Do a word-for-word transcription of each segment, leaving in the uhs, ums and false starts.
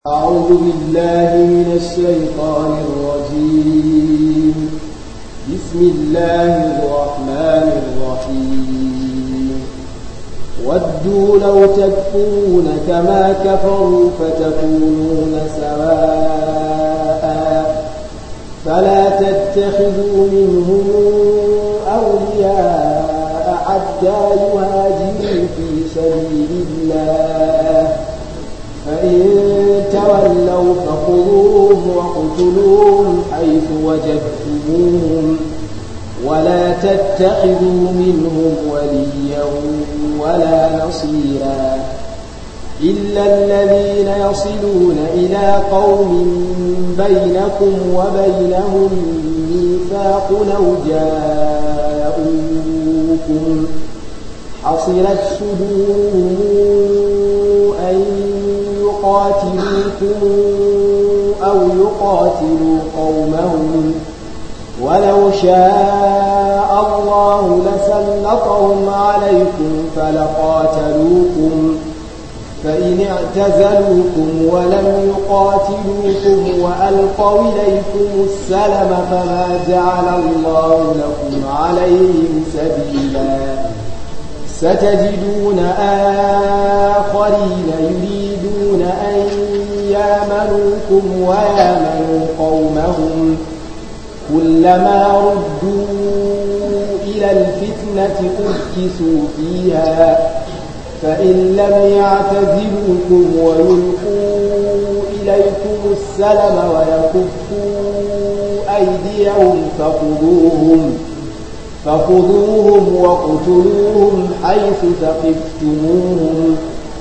أعوذ بالله من الشيطان الرجيم. بسم الله الرحمن الرحيم. ودوا لو تكفرون كما كفروا فتكونون سواء فلا تتخذوا منهم أولياء حتى يهاجروا في سبيل الله، فإن تولوا فخذوهم واقتلوهم حيث وجدتموهم ولا تتخذوا منهم وليا ولا نصيرا إلا الذين يصلون إلى قوم بينكم وبينهم ميثاق أو جاءوكم حصرت صدورهم أن يقاتلوكم أو يقاتلوا قومهم، ولو شاء الله لسلطهم عليكم فلقاتلوكم، فإن اعتزلوكم ولم يقاتلوكم وألقوا إليكم السلم فما جعل الله لكم عليهم سبيلا. ستجدون آخرين يريدون أن يامنوكم ويامنوا قومهم كلما ردوا إلى الفتنة أركسوا فيها، فإن لم يعتزلوكم ويلقوا إليكم السلم ويكفوا أيديهم فخذوهم فخذوهم واقتلوهم حيث ثقفتموهم،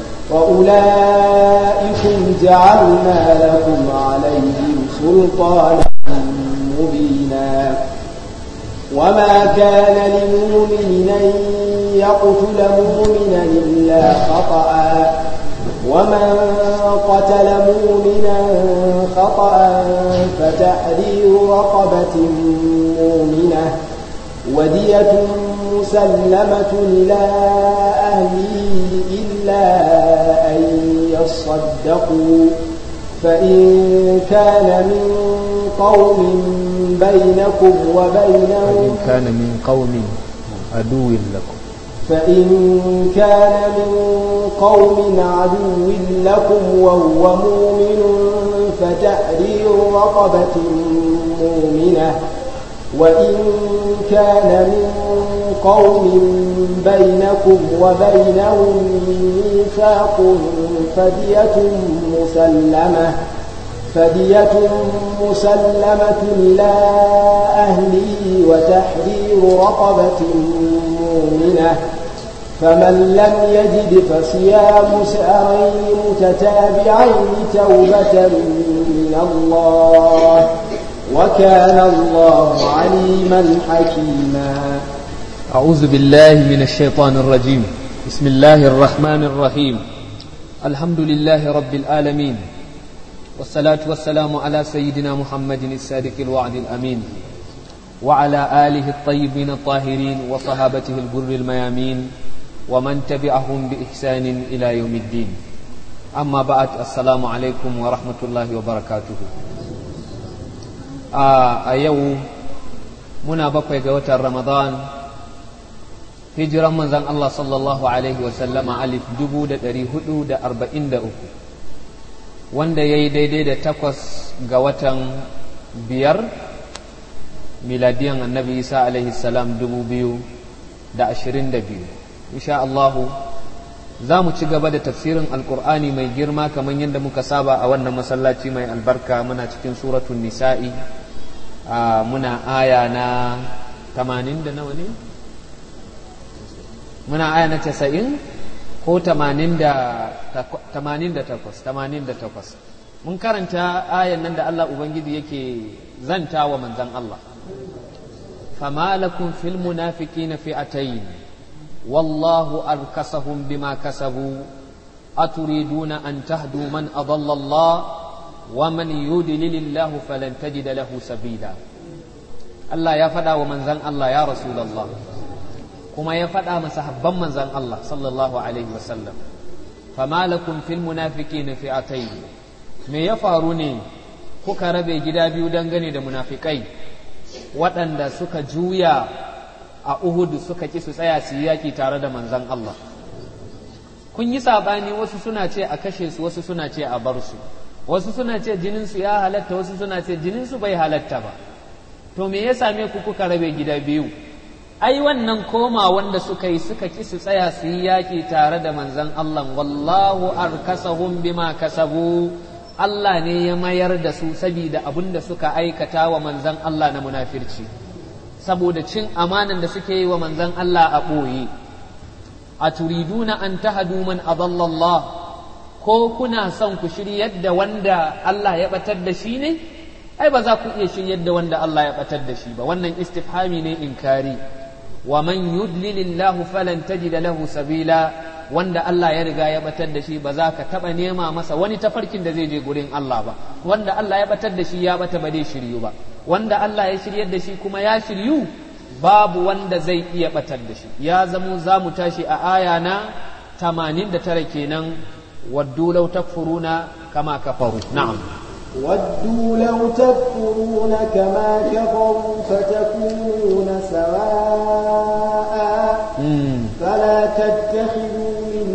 وأولئكم جعلنا لكم عليهم سلطانا مبينا. وما كان لمؤمن أن يقتل مؤمنا إلا خطأ، ومن قتل مؤمنا خطأ فتحرير رقبة مؤمنة ودية مسلمة إلى أهله إلا أن يصدقوا، فإن كان من قوم بينكم وبينهم فإن كان من قوم عدو لكم فإن كان من قوم عدو لكم وهو مؤمن فتحرير رقبة مؤمنة، وإن كان من قوم بينكم وبينهم ميثاق فدية مسلمة فدية مسلمة إلى أهله وتحرير رقبة مؤمنة، فمن لم يجد فصيام شهرين متتابعين توبة من الله، وكان الله عليما حكيما. أعوذ بالله من الشيطان الرجيم. بسم الله الرحمن الرحيم. الحمد لله رب العالمين، والصلاة والسلام على سيدنا محمد الصادق الوعد الأمين، وعلى آله الطيبين الطاهرين وصحابته الغر الميامين ومن تبعهم بإحسان إلى يوم الدين. أما بعد، السلام عليكم ورحمة الله وبركاته. a yau muna bakwai ga watan Ramadan, hijiran manzon Allah sallallahu alaihi wasallama alif dubu da ɗari hudu da arba'in da uku, wanda ya yi daidai da takwas ga watan biyar miladiyan annabi Isa alaihi salam dubu biyu da ashirin da biyu. Insha Allahu za mu ci gaba da tafsirin alkur'ani mai girma kamar yadda muka saba a wannan masallaci mai albarka. Muna cikin suratun nisa'i, muna aya na tamanin da nawa ne? muna aya na casa'in ko tamanin da takwas tamanin da takwas. mun karanta ayan nan da Allah Ubangiji yake zanta wa manzan Allah, fama lakum fil munafiqina fi'atayn wallahu arkasahum bima kasabu aturiduna an tahdu man adalla Allah wa man yudlilillahu falan tajida lahu sabila. Allah ya faɗa wa manzan Allah, ya Rasulullah, kuma ya faɗa masahabban manzan Allah sallallahu alaihi wasallam, fama lakum fil munafiqina fi'atayn, me ya faru ne kuka rabe gida biyu dangane da munafikai waɗanda suka juya a Uhud suka ki su tsaya su yi yaƙi tare da manzon Allah? Kun yi saɓani, wasu suna ce a kashe su, wasu suna ce a bar su, wasu suna ce jininsu ya halatta, wasu suna ce jininsu bai halatta ba. To me ya same ku kuka rabe gida biyu? Ai wannan koma wanda suka yi suka ki su tsaya su yi yaƙi tare da manzon Allah, wallahu arkasahum bima kasabu, Allah ne ya mayar da su saboda abin da suka aikata wa manzon Allah na munafirci, saboda cin amanan da suke yi wa manzon Allah a ɓoye. A turiduna an tahadu man adalla Allah, ko kuna son ku shiryar da wanda Allah ya batar da shi ne? Ai ba za ku iya shiryar da wanda Allah ya batar da shi ba, wannan istifhami ne inkari. Wa man yudlilillahu falan tajida lahu sabila, wanda Allah ya riga ya batar da shi ba za ka taba nema masa wani tafarkin da zai je gurin Allah ba. Wanda Allah ya batar da shi ya bata ba zai shiryu ba, wanda Allah ya shiryar da shi kuma ya shiryu, babu wanda zai iya batar da shi. Ya zamo za mu tashi a aya na tamanin da tara kenan, waddu law takfuruna kama kafaru. Na'am. ودوا لو تكفرون كما كفروا فتكونون سواء فلا تتخذوا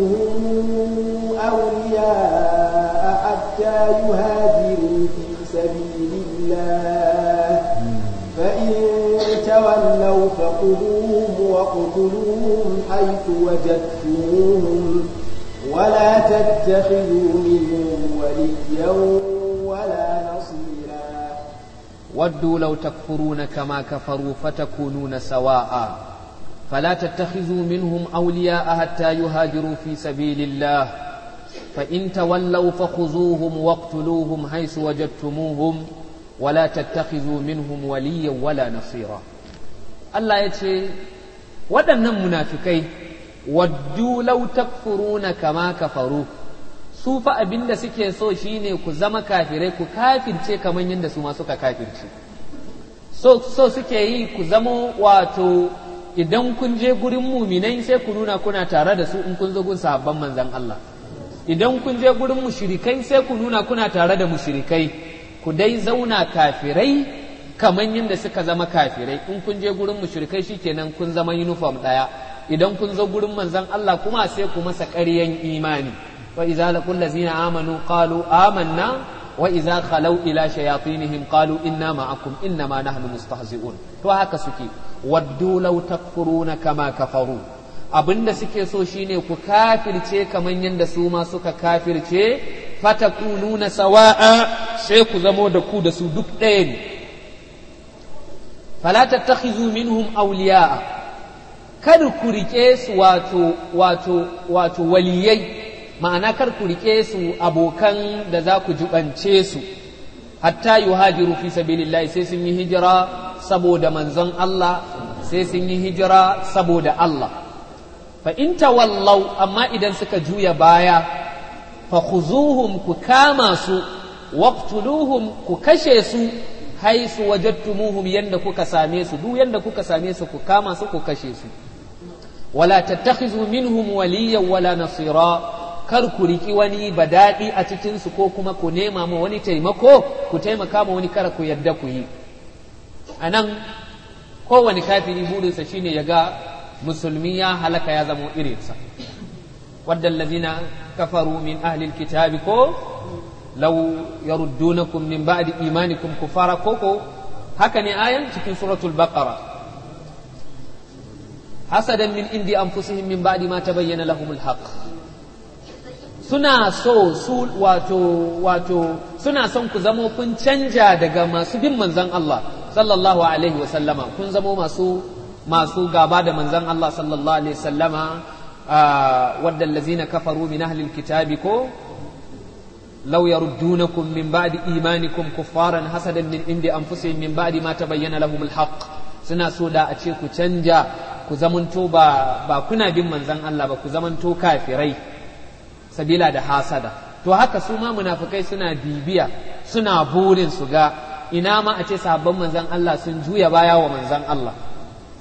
منهم أولياء حتى يهاجروا في سبيل الله فإن تولوا فخذوهم واقتلوهم حيث وجدتموهم ولا تتخذوا منهم وليا ولا نصيرا ودوا لو تكفرون كما كفروا فتكونون سواء فلا تتخذوا منهم أولياء حتى يهاجروا في سبيل الله فإن تولوا فخذوهم واقتلوهم حيث وجدتموهم ولا تتخذوا منهم وليا ولا نصيرا. الله يتشي waɗannan munafikai waddu law takfuruna kama kafaru, su fa abinda suke so shine ku zama kafirai, ku kafirce kamar yadda su ma suka kafirce. So, so suke yi ku zama wato idan kun je gurin muminai sai ku nuna kuna tare da su in kun zo gun sahabban manzon Allah. Idan kun je gurin mushrikai sai ku nuna kuna tare da mushrikai. Ku dai zauna kafirai kamar yadda suka zama kafirai. In kun je gurin mushrikai shikenan kun zama uniform ɗaya. Idan kun zo gurin manzon Allah kuma sai ku masa ƙaryan imani. Wa idza laqul ladzina amanu qalu amanna wa idza khalau ila shayatinihim qalu inna ma'akum innama nahnu mustahzi'un. To haka suke. Waddu law takfuruna kama kafaru. Abinda suke so shine ku kafirce kamar yadda su ma suka kafirce, fatakununa sawa'a, sai ku zamo da ku da su duk ɗaya ne. Fala tattakhizu minhum awliya'a, kada ku rike su wato wato wato waliyai, ma'ana kar ku rike su abokan da za ku jubance su, hatta yuhajiru fi sabilillahi, sai sun yi hijira saboda manzon Allah, sai sun yi hijira saboda Allah. Fa in tawallau, amma idan suka juya baya, fa khuzuhum, ku kama su, waqtuluhum, ku kashe su, haisu wajadtumuhum, yanda kuka same su, duk yanda kuka same su ku kama su ku kashe su. Wala tattakhizu minhum waliyan wala nasira, kar ku riki wani badadi a cikin su ko kuma ku nema ma wani taimako, ku taimaka ma wani, kar ku yadda ku yi. Anan kowane kafiri burinsa shine ya ga musulmi ya halaka ya zamo irinsa. Wadda allazina kafaru min ahli alkitabi ko law yaruddunakum min ba'di imanikum kufara, koko haka ne ayan cikin suratul baqara, hasadan min indi anfusihim min ba'di ma tabayyana lahumul haqq. Suna so su wato wato suna son ku zamo kun canja daga masu bin manzon Allah sallallahu alaihi wa sallama, kun zamo masu masu gaba da manzon Allah sallallahu alaihi wa sallama. wadda allazina kafaru min ahli alkitabi ko law yaruddunakum min ba'di imanikum kuffaran hasadan min indi anfusihim min ba'di ma tabayyana lahum alhaq. Suna so da a ce ku canja, ku zamanto ba ba kuna bin manzon Allah ba, ku zamanto kafirai sabila da hasada. To haka su ma munafikai suna bibiya, suna burin su ga ina ma a ce sahabban manzon Allah sun juya baya wa manzon Allah.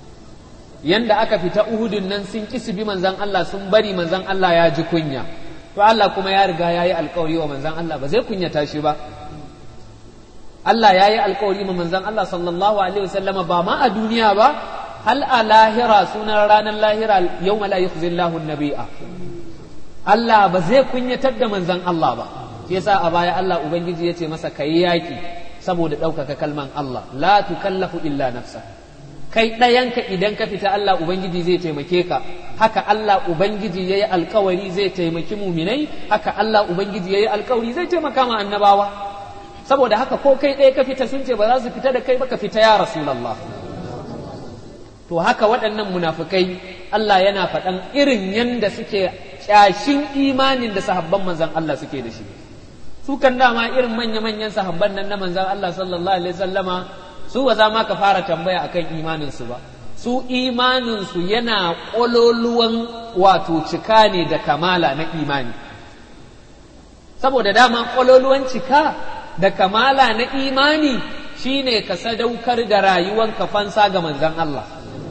Yanda aka fita Uhudun nan sun ƙi su bi manzan Allah, sun bari manzan Allah ya ji kunya. to Allah kuma ya riga yayi alƙawari wa manzon Allah ba zai kunyata shi ba. Allah yayi alƙawari wa manzon Allah sallallahu alaihi wasallama ba ma a duniya ba, hal a lahira, sunan ranar lahira, yawma la yukhzillahu an-nabiyya. Allah ba zai kunyatar da manzon Allah ba. Shi yasa a baya Allah ubangiji yace masa kai yaki saboda ɗaukaka kalman Allah, la tukallafu illa nafsa. Kai ɗayanka idan ka fita Allah ubangiji zai taimake ka, haka Allah ubangiji yayi alƙawari zai taimaki muminai, haka Allah ubangiji yayi alƙawari zai taimaka ma annabawa. Saboda haka ko kai ɗaya ka fita sun ce ba za su fita da kai ba, ka fita ya Rasulullah. To haka waɗannan munafukai Allah yana faɗan irin yanda suke ƙyashin imanin da sahabban manzon Allah suke da shi. Su kan dama irin manya-manyan sahabban nan na manzon Allah sallallahu alaihi wasallama, su ba za ma ka fara tambaya akan imaninsu ba. Su imaninsu yana ƙololuwan wato cika ne da kamala na imani. Saboda dama ƙololuwan cika da kamala na imani shine ka sadaukar da rayuwanka fansa ga manzon Allah.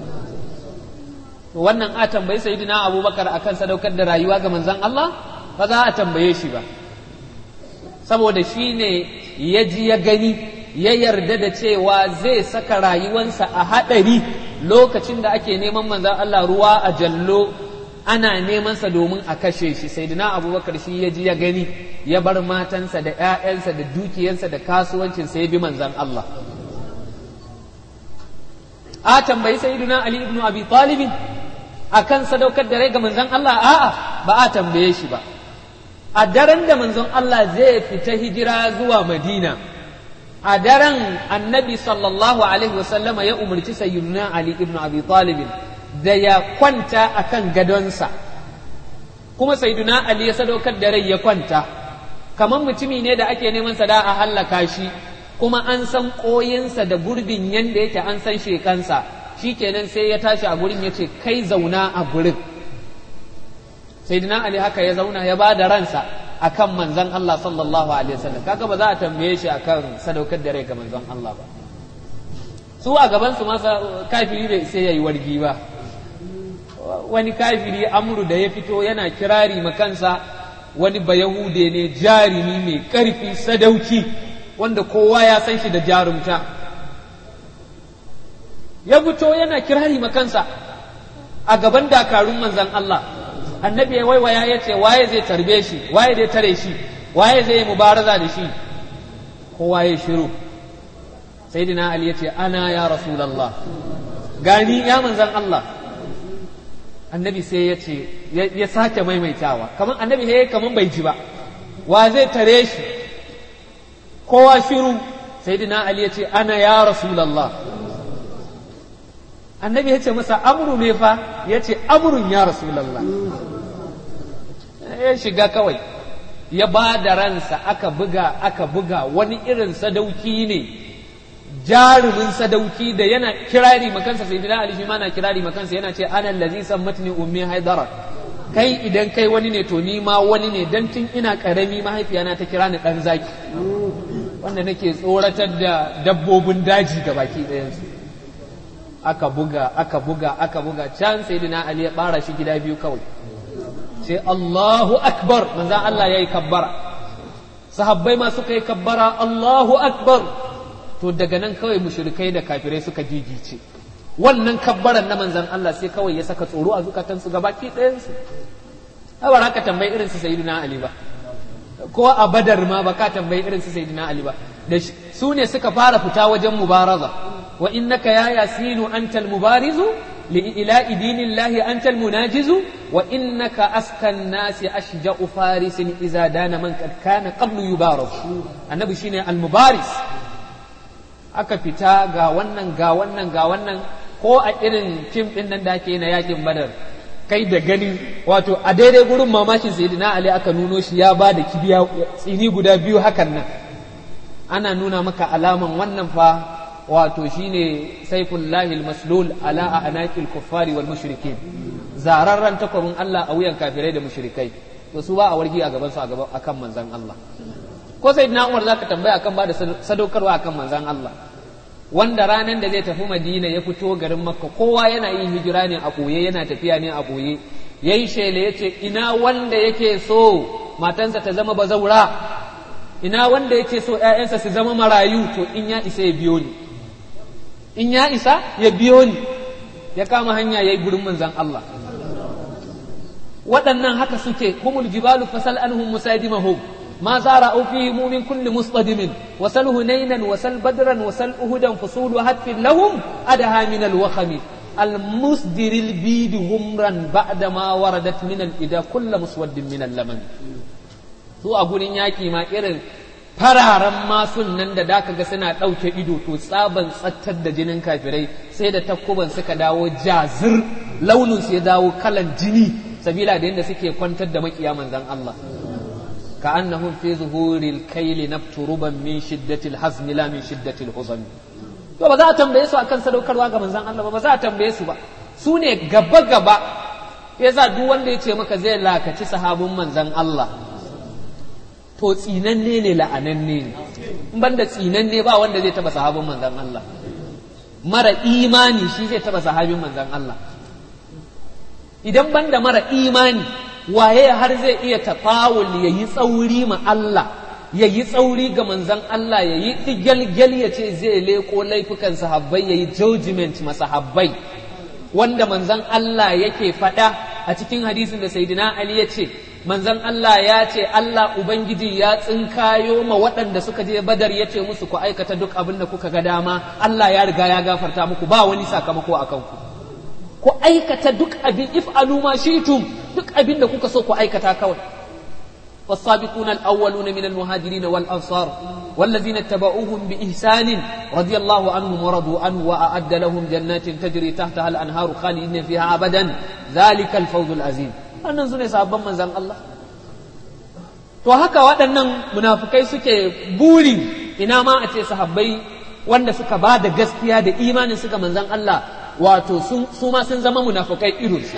Wannan a tambayi sayyidina Abubakar akan sadaukar da rayuwa ga manzon Allah ba za a tambaye shi ba, saboda shi ne ya ji ya gani ya yarda da cewa zai saka rayuwansa a haɗari lokacin da ake neman manzon Allah ruwa a jallo, ana nemansa domin a kashe shi. Sayyidina Abubakar shi ya ji ya gani, ya bar matansa da ‘ya'yansa da dukiyarsa da kasuwancinsa ya bi manzon Allah. A tambayi sayyidina Ali ibn Abi Talib akan sadaukar da rai ga manzon Allah, a'a ba a tambaye shi ba. A daren da manzon Allah zai fita hijira zuwa Madina, a daren annabi sallallahu alaihi wasallama ya umarci sayyidina Ali ibn Abi Talib da ya kwanta akan gadonsa, kuma sayyidina Ali ya sadaukar da rai ya kwanta. Kamar mutumi ne da ake neman sa da a hallaka shi, kuma an san koyinsa da gurbin yanda yake, an san shekansa, shikenan sai ya tashi a gurin ya ce kai zauna a gurin. Sayyidina Ali haka ya zauna ya ba da ransa akan manzon Allah sallallahu alaihi wasallam. Kaga ba za a tambaye shi akan sadaukar da rai ga manzon Allah ba. Su a gaban su masa kafiri bai sai yayi wargi ba. Wani kafiri Amru da ya fito yana kirari makansa wani bayahude ne, jarimi mai karfi, sadauki, wanda kowa ya san shi da jarumta. Ya fito yana kirari makansa a gaban dakarun manzon Allah. Annabi ya waiwaya ya ce waye zai tarbe shi, waye zai tare shi, waye zai yi mubaraza da shi. Kowa ya shiru. Sayyidina Ali ya ce ana ya Rasulullah, gani ya manzon Allah. Annabi sai ya ce ya sake maimaitawa, kaman annabi he kaman bai ji ba, wa zai tare shi. Kowa shiru. Sayyidina Ali ya ce ana ya Rasulullah. Annabi ya ce masa Amru ne fa, ya ce Amrun ya Rasulullah. Ya shiga kawai ya ba da ransa, aka buga aka buga. Wani irin sadauki ne, jarumin sadauki da yana kirari makansa. Sayyidina Ali shi ma na kirari makansa, yana ce ana allazi sammatni ummi haidara. Kai idan kai wani ne to ni ma wani ne, dan tun ina karami mahaifiyana ta kira ni dan zaki, wanda nake tsoratar da dabbobin daji ga baki ɗayansu. Aka buga aka buga aka buga, can sayyidina Ali ya bara shi gida biyu kawai, sai Allahu akbar, manzan Allah ya yi kabbara, sahabbai ma suka yi kabbara Allahu akbar. To daga nan kawai mushrikai da kafirai suka jijice. Wannan kabbaran na manzan Allah sai kawai ya saka tsoro a zukatansu gabaki ɗayansu. Habar haka tambayi irin su sayyidina Ali ba, ko a Badar ma ba ka tambayi irin su sayyidina Ali ba, da su ne suka fara fita wajen mubaraza. Wa innaka ya yasinu antal mubarizu لإلاء دين الله أنت المناجز وإنك أسكى الناس أشجع فارس إذا دان من قد كان قبل يبارز. النبي شيني المبارز. aka fita ga wannan ga wannan ga wannan, ko a irin fim din nan da ake na yakin Badar, kai da gani wato a daidai gurin mamakin sayyidina Ali aka nuno shi ya ba da kibiya tsini guda biyu hakan nan, ana nuna maka alaman wannan fa wato shine saifullahi almaslul ala anaqil kuffari wal mushrikin, zararran takwabin Allah a wuyan kafirai da mushrikai. To su ba a wargi a gaban su a gaban akan manzon Allah. Ko sayyidina Umar zaka tambaya akan ba da sadaukarwa akan manzon Allah, wanda ranan da zai tafi Madina ya fito garin Makka, kowa yana yin hijira ne a boye, yana tafiya ne a boye. yayi shele yace ina wanda yake so matansa ta zama bazaura, ina wanda yake so ƴaƴansa su zama marayu, to in ya isa ya biyo ni, in ya isa ya biyo ni. Ya kama hanya yayi gurin manzon Allah. waɗannan haka suke, humul jibalu fasal anhum musadimahum ما زارعوا فيهم من كل مصطدم وسل هنينا وسل بدرا وسل أهدا فصول هتف لهم أدها من الوخم المصدر البيد غمرا بعدما وردت من الإدا كل مسود من اللمن su a gurin yaƙi ma irin fararen masun nan da daka ga suna ɗauke ido to tsaban tsattar da jinin kafirai sai da takkuban suka dawo jazir launin su ya dawo kalan jini sabila da yadda suke kwantar da makiya manzon Allah كأنهم في ظهور الكيل نبت ربا من شدة الحزم لا من شدة الحزن to ba za a tambaye su akan sadaukarwa ga manzon Allah ba ba za a tambaye su ba, su ne gaba gaba. Yasa duk wanda ya ce maka zai lakaci sahabin manzon Allah to tsinanne ne la'ananne ne, in banda tsinanne ba wanda zai taba sahabin manzon Allah. Mara imani shi zai taba sahabin manzon Allah. Idan banda mara imani waye har zai iya tafawul ya yi tsauri ma Allah, ya yi tsauri ga manzan Allah, ya yi ɗigyalgyal ya ce zai leko laifukan sahabbai, ya yi judgment ma sahabbai, wanda manzan Allah yake faɗa a cikin hadisin da Sayyidina Ali ya ce, manzan Allah ya ce Allah Ubangiji ya tsinkayo ma waɗanda suka je Badar ya ce musu ku aikata duk abin da kuka ga dama, Allah ya riga ya gafarta muku ba wani sakamako a kanku. Ku aikata duk abin if'alu ma shi'tum, duk abin da kuka so ku aikata kawai. والسابقون الأولون من المهاجرين والأنصار والذين اتبعوهم بإحسان رضي الله عنهم ورضوا عنه وأعد لهم جنات تجري تحتها الأنهار خالدين فيها أبدا ذلك الفوز العظيم. أنن سنة صحابا من زن الله. to haka waɗannan munafukai suke burin ina ma a ce sahabbai wanda suka ba da gaskiya da imanin suka manzan Allah wato su ma sun zama munafukai irinsu.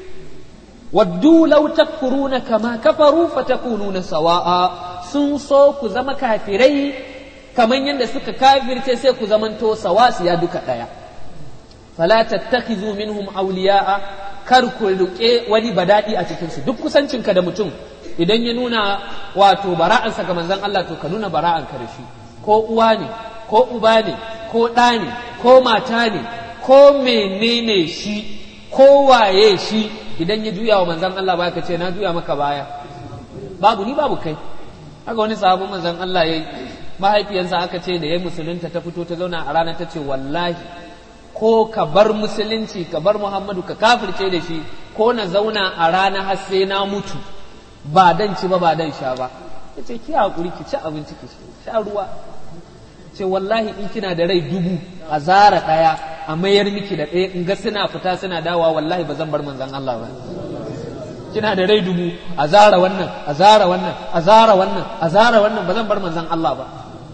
waddu law takfuruna kama kafaru fatakununa sawa'a, sun so ku zama kafirai kamar yadda suka kafirce sai ku zamanto sawasiya duka daya. fala tattakhizu minhum awliya'a, kar ku rike wani badadi a cikin su. Duk kusancinka da mutum idan ya nuna wato bara'ansa ga manzon Allah to ka nuna bara'anka da shi, ko uwa ne ko uba ne ko ɗa ne ko mata ne ko menene shi ko waye shi, idan ya juya wa manzan Allah baya ka ce na juya maka baya, babu ni babu kai. Haka wani sahabin manzan Allah yayi, mahaifiyansa aka ce da yayi musulunta ta fito ta zauna a rana ta ce wallahi ko ka bar musulunci ka bar Muhammadu ka kafirce da shi ko na zauna a rana har sai na mutu ba dan ci ba ba dan sha ba. yace ki hakuri ki ci abinci ki sha ruwa. ce wallahi in kina da rai dubu a zara ɗaya a mayar miki da ɗaya in ga suna fita suna dawa wallahi ba zan bar manzon Allah ba. Kina da rai dubu a zara wannan a zara wannan a zara wannan a zara wannan ba zan bar manzon Allah ba.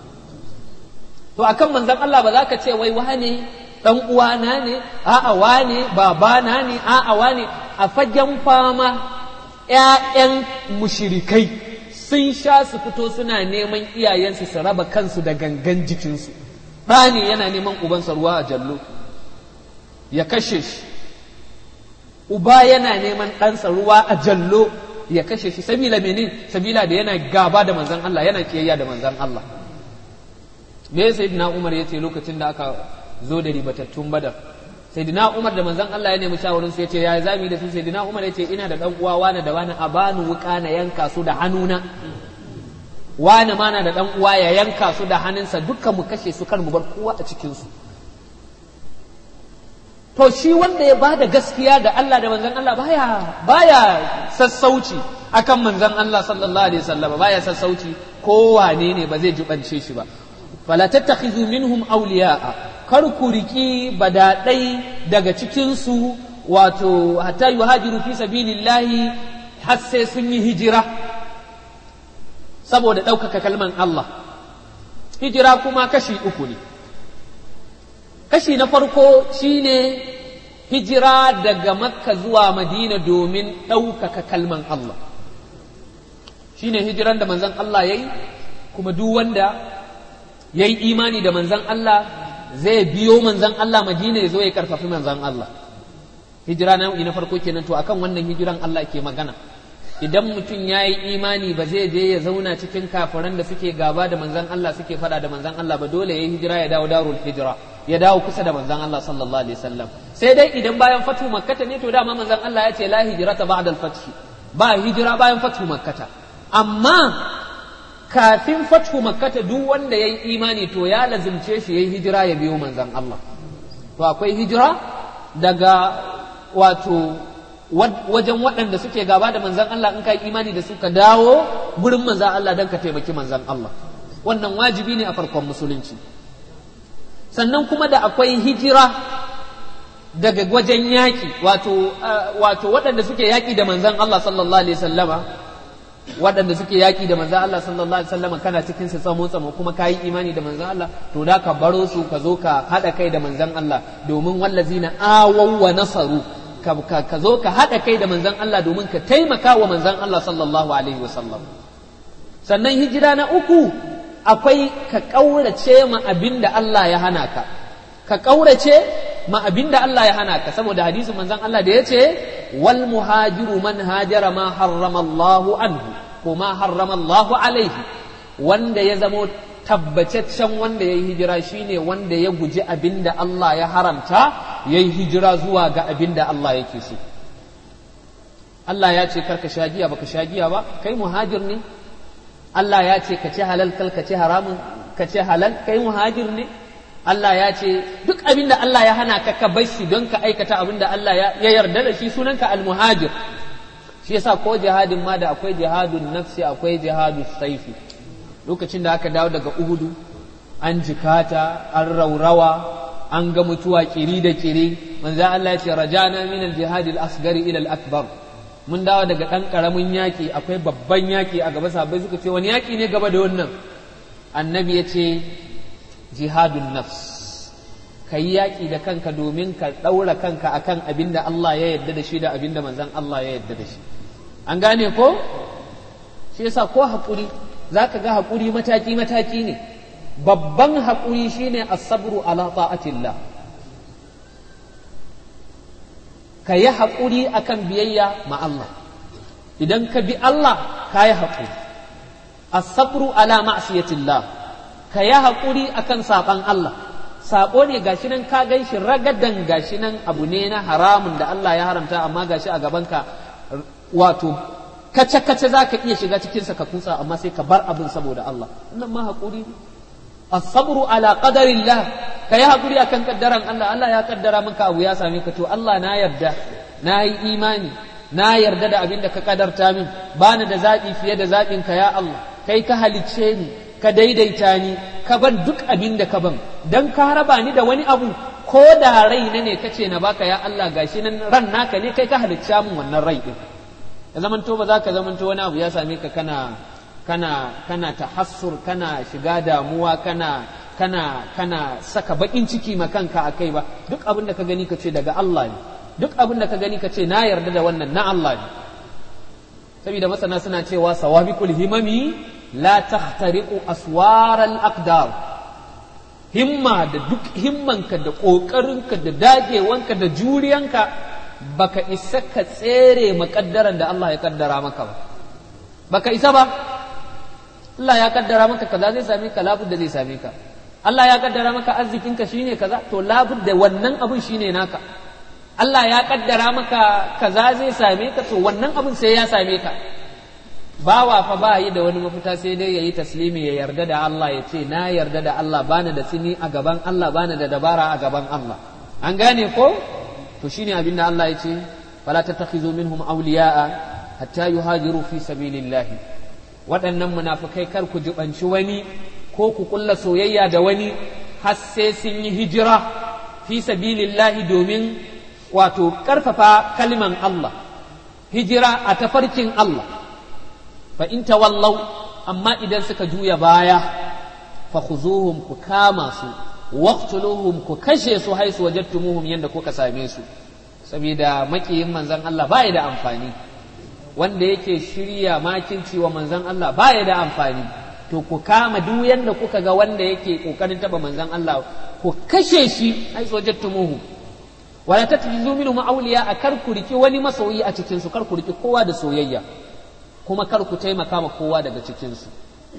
To akan manzon Allah ba za ka ce wai wane dan uwana ne a'a wane babana ne a'a wane. A fagen fama ƴaƴan mushrikai sun sha su fito suna neman iyayensu su raba kansu da gangan jikinsu. Ɗa ne yana neman ubansa ruwa a jallo ya kashe shi, uba yana neman ɗansa ruwa a jallo ya kashe shi, sabila mene? Sabila da yana gaba da manzan Allah, yana kiyayya da manzan Allah. Me ya sayyidina Umar ya ce lokacin da aka zo da ribatattun Badar? Sayyidina Umar da manzan Allah ya nemi shawarin su ya ce ya zami da su. Sayyidina Umar ya ce ina da ɗan uwa wani da wani a bani wuka na yanka su da hannuna, wani ma na da ɗan uwa ya yanka su da hannunsa, dukkan mu kashe su kar mu bar kowa a cikin su. To shi wanda ya bada gaskiya da Allah da manzon Allah baya baya sassauci akan manzon Allah sallallahu alaihi wasallam, baya sassauci ko wane ne ba zai jubance shi ba. Fala tattakhizu minhum awliya'a, kar ku riki badadai daga cikin su wato hatta yuhajiru fi sabilillahi, har sai sun yi hijira saboda ɗaukaka kalman Allah. Hijira kuma kashi uku ne. Kashi na farko shine hijira daga Makka zuwa Madina domin ɗaukaka kalman Allah. Shine hijiran da manzon Allah yayi, kuma duk wanda yayi imani da manzon Allah zai biyo manzon Allah Madina ya zo ya karfafi manzon Allah. hijira nau'i na farko kenan. To akan wannan hijiran Allah ke magana. Idan mutum ya yi imani ba zai je ya zauna cikin kafiran da suke gaba da manzon Allah suke fada da manzon Allah ba, dole ya yi hijira ya dawo darul hijira, ya dawo kusa da manzon Allah sallallahu alaihi wasallam. Sai dai idan bayan fatu makkata ne, to dama manzon Allah ya ce la hijrata ba'da al-fath, ba hijira bayan fatu makkata. Amma kafin fatu makkata duk wanda ya yi imani to ya lazimce shi ya yi hijira ya biyo manzon Allah. To akwai hijira daga wato wajen waɗanda suke gaba da manzan Allah, in ka yi imani da su ka dawo gurin manzan Allah don ka taimaki manzan Allah. Wannan wajibi ne a farkon musulunci. Sannan kuma da akwai hijira daga wajen yaƙi, wato wato waɗanda suke yaƙi da manzan Allah sallallahu alaihi wasallama, waɗanda suke yaƙi da manzan Allah sallallahu alaihi wasallama, kana cikin su tsamo tsamo kuma ka yi imani da manzan Allah, to da ka baro su ka zo ka haɗa kai da manzan Allah, domin wallazina awaw wa nasaru, ka zo ka haɗa kai da manzan Allah domin ka taimaka wa manzan Allah sallallahu alaihi wasallam. Sannan hijira na uku akwai ka ƙaurace ma abin da Allah ya hana ka, ka ƙaurace ma abin da Allah ya hana ka, saboda hadisin manzan Allah da ya ce wal muhajiru man hajara ma harrama Allahu anhu ko ma harrama Allahu alaihi, wanda ya zamo tabbataccen wanda ya yi hijira shine wanda ya guji abin da Allah ya haramta, ya yi hijira zuwa ga abin da Allah yake so. Allah ya ce karka sha giya, baka sha giya ba, kai muhajir ne. Allah ya ce ka ci halal, kal ka ci haramun, ka ci halal, kai muhajir ne. Allah ya ce duk abin da Allah ya hana ka ka bar shi don ka aikata abin da Allah ya yarda da shi, sunanka almuhajir. Shi yasa ko jihadin ma da akwai jihadun nafsi, akwai jihadun saifi. Lokacin da aka dawo daga Uhudu, an jikata, an raurawa, an ga mutuwa kiri da kiri, manzo Allah ya ce rajana min al-jihad al-asghar ila al-akbar. Mun dawo daga dan karamin yaki, akwai babban yaki a gaba, sahabbai suka ce wani yaki ne gaba da wannan? Annabi ya ce jihadun nafs, kai yaki da kanka domin ka daura kanka akan abinda Allah ya yarda da shi da abinda manzon Allah ya yarda da shi. An gane ko? Shi yasa ko hakuri za ka ga haƙuri mataki-mataki ne. Babban haƙuri shi ne as-sabru ala ta'atillah, ka yi haƙuri akan biyayya ma Allah. Idan ka bi Allah ka yi haƙuri. As-sabru ala ma'siyatillah, ka yi haƙuri akan saɓan Allah. Saɓo ne gashi nan ka gan shi ragadan, gashi nan abu ne na haramun da Allah ya haramta, amma gashi a gabanka wato kace-kace za ka iya shiga cikinsa ka kusa, amma sai ka bar abin saboda Allah. Wannan ma haƙuri ne. As-sabru ala qadarillah, ka yi haƙuri akan kaddaran Allah. Allah ya kaddara maka abu ya same ka, to Allah na yarda, na yi imani, na yarda da abin da ka kadarta min, bani da zaɓi fiye da zaɓin ka ya Allah. Kai ka halicce ni, ka daidaita ni, ka ban duk abin da ka ban, dan ka raba ni da wani abu, ko da rai na ne kace na baka ya Allah, gashi nan ran naka ne, kai ka halicce min wannan rai din. Ya zamanto ba za ka zamanto wani abu ya same ka kana kana kana tahassur, kana shiga damuwa, kana kana kana saka bakin ciki ma kanka akai ba. Duk abin da ka gani ka ce daga Allah ne, duk abin da ka gani ka ce na yarda da wannan na Allah ne. Saboda masana suna cewa sawabiqul himami la takhtariqu aswar al-aqdar. Himma da duk himmanka da kokarinka da dagewanka da juriyanka baka isa ka tsere makaddaran da Allah ya kaddara maka ba, baka isa ba. Allah ya kaddara maka kaza zai same ka, labud da zai same ka. Allah ya kaddara maka arzikinka shine kaza, to labud da wannan abun shine naka. Allah ya kaddara maka kaza zai same ka, to wannan abun sai ya same ka. Bawa fa ba yi da wani mafita sai dai yayi taslimi, ya yarda da Allah, ya ce na yarda da Allah, bani da tsini a gaban Allah, bani da dabara a gaban Allah. An gane ko? To shine abin da Allah ya ce fala tattakhizu minhum awliya'a hatta yuhajiru fi sabilillahi. Waɗannan munafikai kar ku jibanci wani ko ku kulla soyayya da wani har sai sun yi hijira fi sabilillahi, domin wato karfafa kalman Allah, hijira a tafarkin Allah. Fa in tawallaw, amma idan suka juya baya, fa khuzuhum, ku kama su, waqtuluhum, ku kashe su haisu wajadtumuhum, yanda kuka same su. Saboda makiyin manzon Allah baya da amfani, wanda yake shirya makinci wa manzon Allah baya da amfani. To ku kama duk yanda kuka ga wanda yake kokarin taba manzon Allah, ku kashe shi haisu wajadtumuhum, wala tattakhidhu minhum awliya kar ku riki wani masoyi a cikin su kar ku riki kowa da soyayya kuma kar ku taimaka ma kowa daga cikin su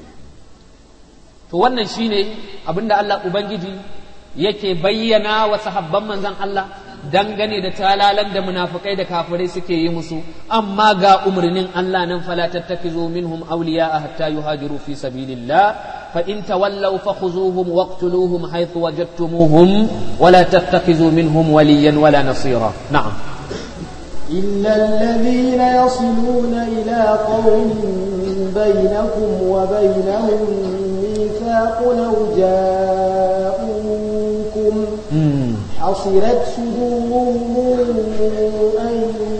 to wannan shine abinda Allah ubangiji yake bayyana wa sahabban manzon Allah dangane da talalan da munafikai da kafirai suke yi musu amma ga umarnin Allah nan fala tattakizu minhum awliya hatta yuhajiru fi sabilillah fa in tawallaw fakhuzuhum waqtuluhum haythu wajadtumuhum wala tattakizu minhum waliyan wala nasira na'am إلا الذين يصلون إلى قوم بينكم وبينهم ميثاق أو جاءوكم حصرت صدورهم أن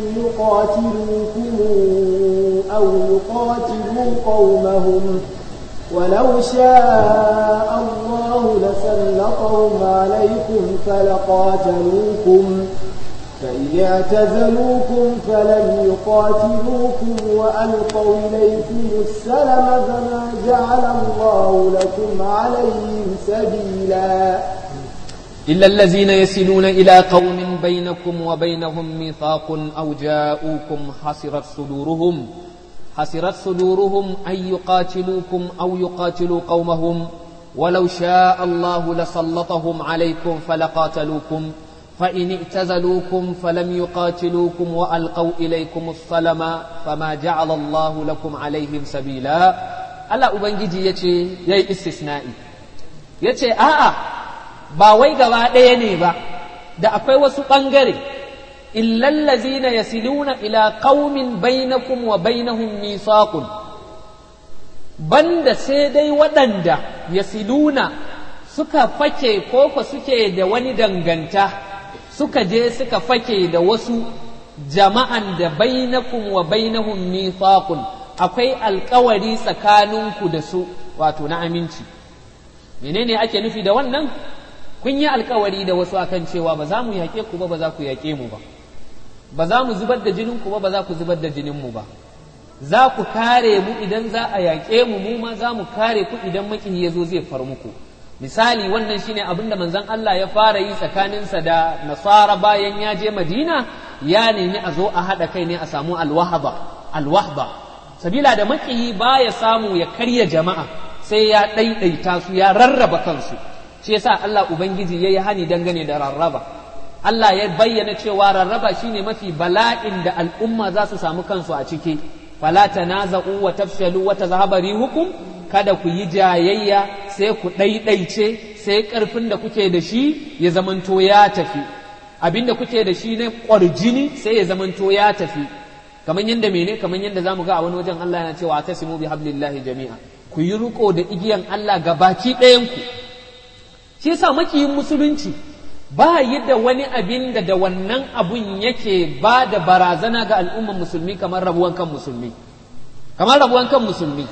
يقاتلوكم أو يقاتلوا قومهم ولو شاء الله لسلطهم عليكم فلقاتلوكم فإن اعتزلوكم فلم يقاتلوكم وألقوا إليكم السلم فما جعل الله لكم عليهم سبيلا إلا الذين يصلون إلى قوم بينكم وبينهم ميثاق أو جاءوكم حصرت صدورهم حصرت صدورهم أن يقاتلوكم أو يقاتلوا قومهم ولو شاء الله لسلطهم عليكم فلقاتلوكم فإن اعتزلوكم فلم يقاتلوكم وألقوا إليكم السلم فما جعل الله لكم عليهم سبيلا ألا أبنجي يتي يي استثنائي يتي آآ ba wai gaba ɗaya ne ba da akwai wasu ɓangare illal lazina yasiluna ila qaumin bainakum wa bainahum mithaqun banda sai dai waɗanda yasiluna suka fake koko suke da wani danganta suka je suka fake da wasu jama'an da bainakum wa bainahum mithaqun akwai alkawari tsakaninku da su wato na aminci menene ake nufi da wannan kun yi alkawari da wasu akan cewa ba za mu yaƙe ku ba ba za ku yaƙe mu ba ba za mu zubar da jinin ku ba ba za ku zubar da jinin mu ba za ku kare mu idan za a yaƙe mu mu ma za mu kare ku idan makiyi ya zo zai far muku misali wannan shine abin da manzon Allah ya fara yi tsakaninsa da nasara bayan ya je Madina ya nemi a zo a haɗa kai ne a samu alwahaba alwahba sabila da makiyi baya samu ya karya jama'a sai ya ɗaiɗaita su ya rarraba kansu shi yasa Allah ubangiji yayi hani dangane da rarraba Allah ya bayyana cewa rarraba shine mafi bala'in da al'umma za su samu kansu a ciki fala tanaza'u wa tafshalu wa tazhaba rihukum kada ku yi jayayya sai ku ɗaiɗaice sai ƙarfin da kuke da shi ya zamanto ya tafi abinda kuke da shi ne ƙwarjini sai ya zamanto ya tafi kamar yadda mene kamar yadda zamu ga a wani wajen Allah yana cewa tasimu bi hablillahi jami'a ku yi riko da igiyan Allah ga baki ɗayan ku shi yasa makiyin musulunci ba yi da wani abin da da wannan abun yake ba da barazana ga al'umman musulmi kamar rabuwan kan musulmi kamar rabuwan kan musulmi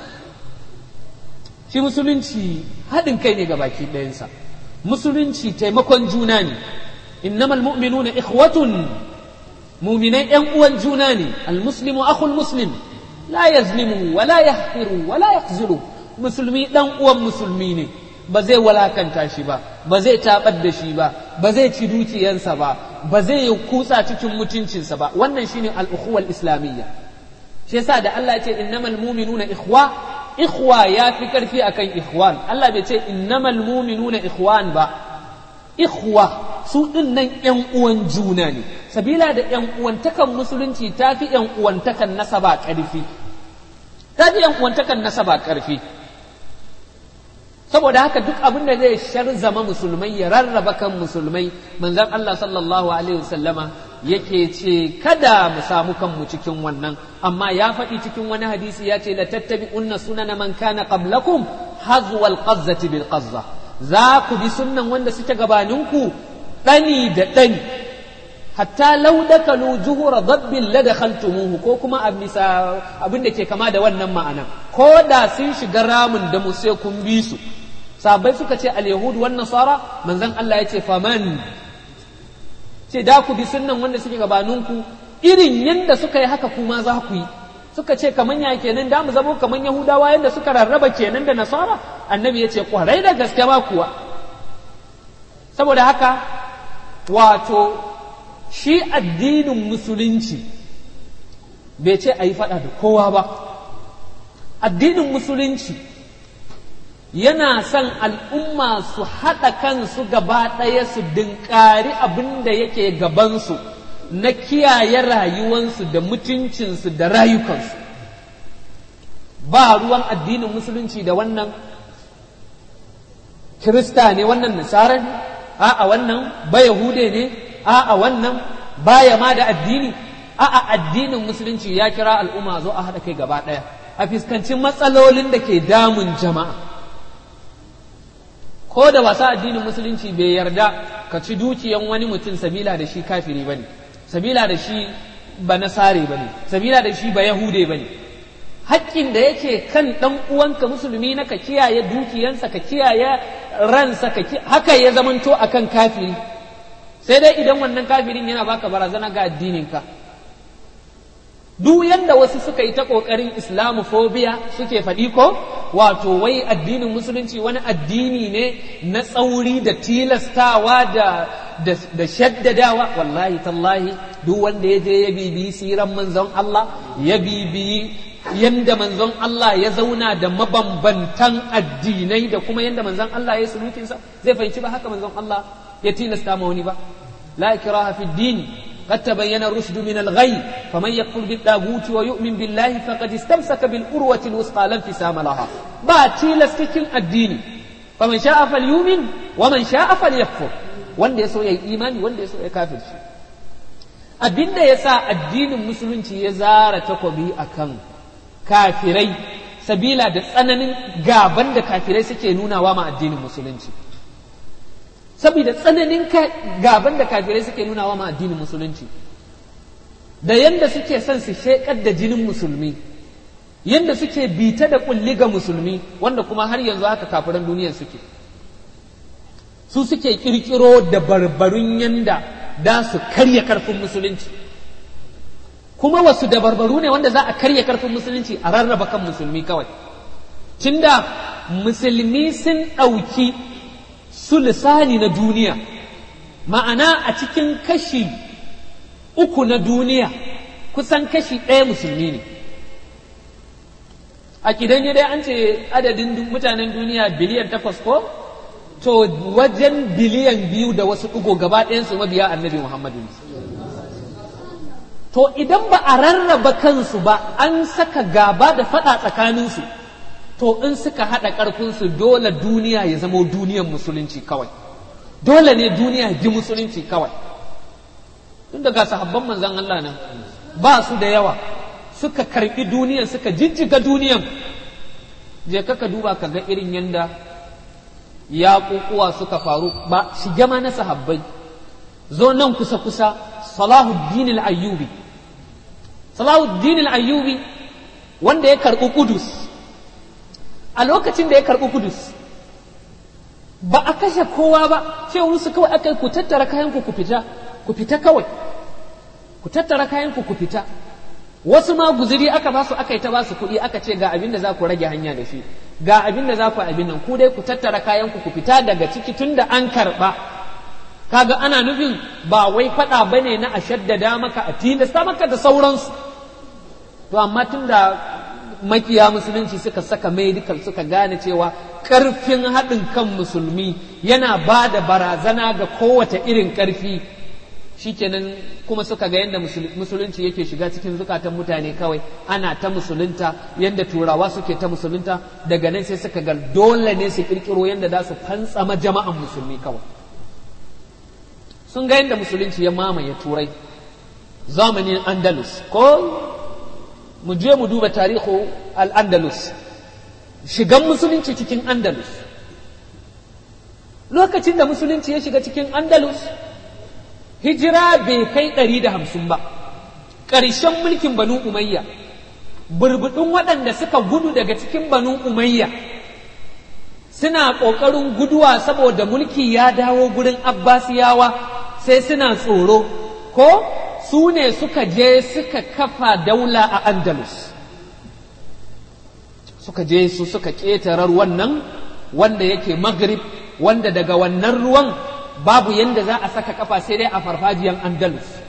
shi musulunci haɗin kai ne ga baki ɗayansa musulunci taimakon juna ne innamal mu'minuna ikhwatun mu'minai ƴan uwan juna ne almuslimu akhul muslim la yazlimu wa la yahqiru wa la yakhzulu musulmi ɗan uwan musulmi ne ba zai walakanta shi ba ba zai tabar da shi ba ba zai ci dukiyansa ba ba zai yi kutsa cikin mutuncinsa ba wannan shine al-ukhuwa al-islamiyya shi yasa da Allah ya ce innamal mu'minuna ikhwa ikhwa ya fi karfi akan ikhwan Allah bai ce innamal mu'minuna ikhwan ba ikhwa su din nan ƴan uwan juna ne sabila da ƴan uwantakan musulunci ta fi ƴan uwantakan nasaba karfi ta fi ƴan uwantakan nasaba karfi saboda haka duk abin da zai sharzama musulmai ya rarraba kan musulmai manzon Allah sallallahu alaihi wasallama yake ce kada mu samu kanmu cikin wannan amma ya faɗi cikin wani hadisi ya ce la tattabi'unna sunana man kana qablakum hazwal qazzati bil qazza za ku bi sunnan wanda suke gabaninku dani da dani hatta law dakalu juhura dabbin la dakhaltumuhu ko kuma abisa abin da ke kama da wannan ma'ana ko da sun shiga ramin da mu sai kun bi su sahabbai suka ce al-yahud wan nasara manzon Allah ya ce faman ce da ku bi sunnan wanda suke gabaninku irin yanda suka yi haka kuma za ku yi suka ce kaman ya kenan da mu zamo kaman yahudawa yanda suka rarraba kenan da nasara annabi ya ce kwarai da gaske ba kuwa saboda haka wato shi addinin musulunci bai ce a yi faɗa da kowa ba. Addinin musulunci yana son al'umma su haɗa kansu gaba ɗaya su dinkari abin da yake gabansu na kiyaye rayuwansu da mutuncinsu da rayukansu. Ba ruwan addinin musulunci da wannan Kirista ne, wannan Nasara ne, a'a wannan ba Yahude ne, a'a wannan baya ma da addini, a'a addinin musulunci ya kira al'umma zo a haɗa kai gaba ɗaya a fuskanci matsalolin da ke damun jama'a. Ko da wasa addinin musulunci bai yarda ka ci dukiyan wani mutum sabila da shi kafiri bane, sabila da shi ba nasare bane, sabila da shi ba Yahude bane. Haƙƙin da yake kan ɗan uwanka musulmi na ka kiyaye dukiyansa, ka kiyaye ransa, ka haka ya zamanto akan kafiri, sai dai idan wannan kafirin yana baka barazana ga addininka. Duk yanda wasu suka yi ta ƙoƙarin islamophobia suke faɗi ko, wato wai addinin musulunci wani addini ne na tsauri da tilastawa da da, da shaddadawa, wallahi tallahi duk wanda ya je ya bibiyi siran manzon Allah, ya bibiyi yanda manzon Allah ya zauna da mabambantan addinai da kuma yanda manzon Allah ya sulukinsa, zai fahimci ba haka manzon Allah ya tilasta ma wani ba. La ikraha fi din qad tabayyana ar-rushd min al-ghayy faman yakfur bit-taghut wa yu'min billahi faqad istamsaka bil-urwati al-wuthqa la infisama laha. Ba tilastakin addini, faman sha'a falyu'min wa man sha'a falyakfur, wanda ya so ya yi imani, wanda ya so ya kafirci. Abinda yasa addinin musulunci ya zara takobi akan kafirai sabila da tsananin gaban da kafirai suke nunawa ma addinin musulunci, saboda tsananin gaban da kafirai suke nunawa ma addinin musulunci, da yanda suke son su shekar da jinin musulmi, yanda suke bita da kulli ga musulmi, wanda kuma har yanzu haka kafiran duniyar suke, su suke kirkiro da barbarun yanda da su karya karfin musulunci. Kuma wasu dabarbaru ne wanda za a karya karfin musulunci a rarraba kan musulmi kawai. Tunda musulmi sun ɗauki sulusani na duniya, ma'ana a cikin kashi uku na duniya kusan kashi ɗaya musulmi ne. A kidan dai an ce adadin mutanen duniya biliyan takwas ko? To wajen biliyan biyu da wasu ɗigo gaba ɗayansu mabiya annabi Muhammadu. To idan ba a rarraba kansu ba, an saka gaba da faɗa tsakaninsu, to in suka haɗa ƙarfinsu dole duniya ya zama duniyar musulunci kawai, dole ne duniya ji musulunci kawai. Tun daga sahabban manzan Allah nan ba su da yawa, suka karɓi duniyan, suka jijjiga duniyan. Je ka duba ka ga irin yanda ya ƙuƙuwa suka faru, ba shige ma na sahabbai, zo nan kusa-kusa. Salahuddin al-Ayyubi Salahuddin al-Ayyubi wanda ya karɓi Kudus, a lokacin da ya karɓi Kudus ba a kashe kowa ba, ce musu kawai aka ku tattara kayan ku ku fita, ku fita kawai, ku tattara kayan ku ku fita. Wasu ma guzuri aka ba su, aka yi ta ba su kuɗi, aka ce ga abin da za ku rage hanya da shi, ga abin da za ku abin nan, ku dai ku tattara kayan ku ku fita daga ciki tun da an karɓa. Kaga ana nufin ba wai faɗa bane na a shaddada maka, a tilasta maka da sauransu. To amma tun da makiya musulunci suka saka medical, suka gane cewa ƙarfin haɗin kan musulmi yana ba da barazana ga kowace irin ƙarfi, shikenan kuma suka ga yadda musulunci yake shiga cikin zukatan mutane kawai, ana ta musulunta yadda turawa suke ta musulunta. Daga nan sai suka ga dole ne su ƙirƙiro yadda za su fantsama jama'an musulmi kawai. Sun ga yadda musulunci ya mamaye turai zamanin Andalus, ko mu je mu duba tarihu al-Andalus, shigan musulunci cikin Andalus. Lokacin da musulunci ya shiga cikin Andalus, hijira bai kai ɗari da hamsin ba, ƙarshen mulkin Banu Umayya, burbuɗin waɗanda suka gudu daga cikin Banu Umayya suna ƙoƙarin guduwa saboda mulki ya dawo gurin Abbasiyawa, sai suna tsoro, ko su ne suka je suka kafa daula a Andalus, suka je su suka ƙetare ruwan nan wanda yake Maghrib, wanda daga wannan ruwan babu yanda za a saka kafa sai dai a farfajiyan Andalus.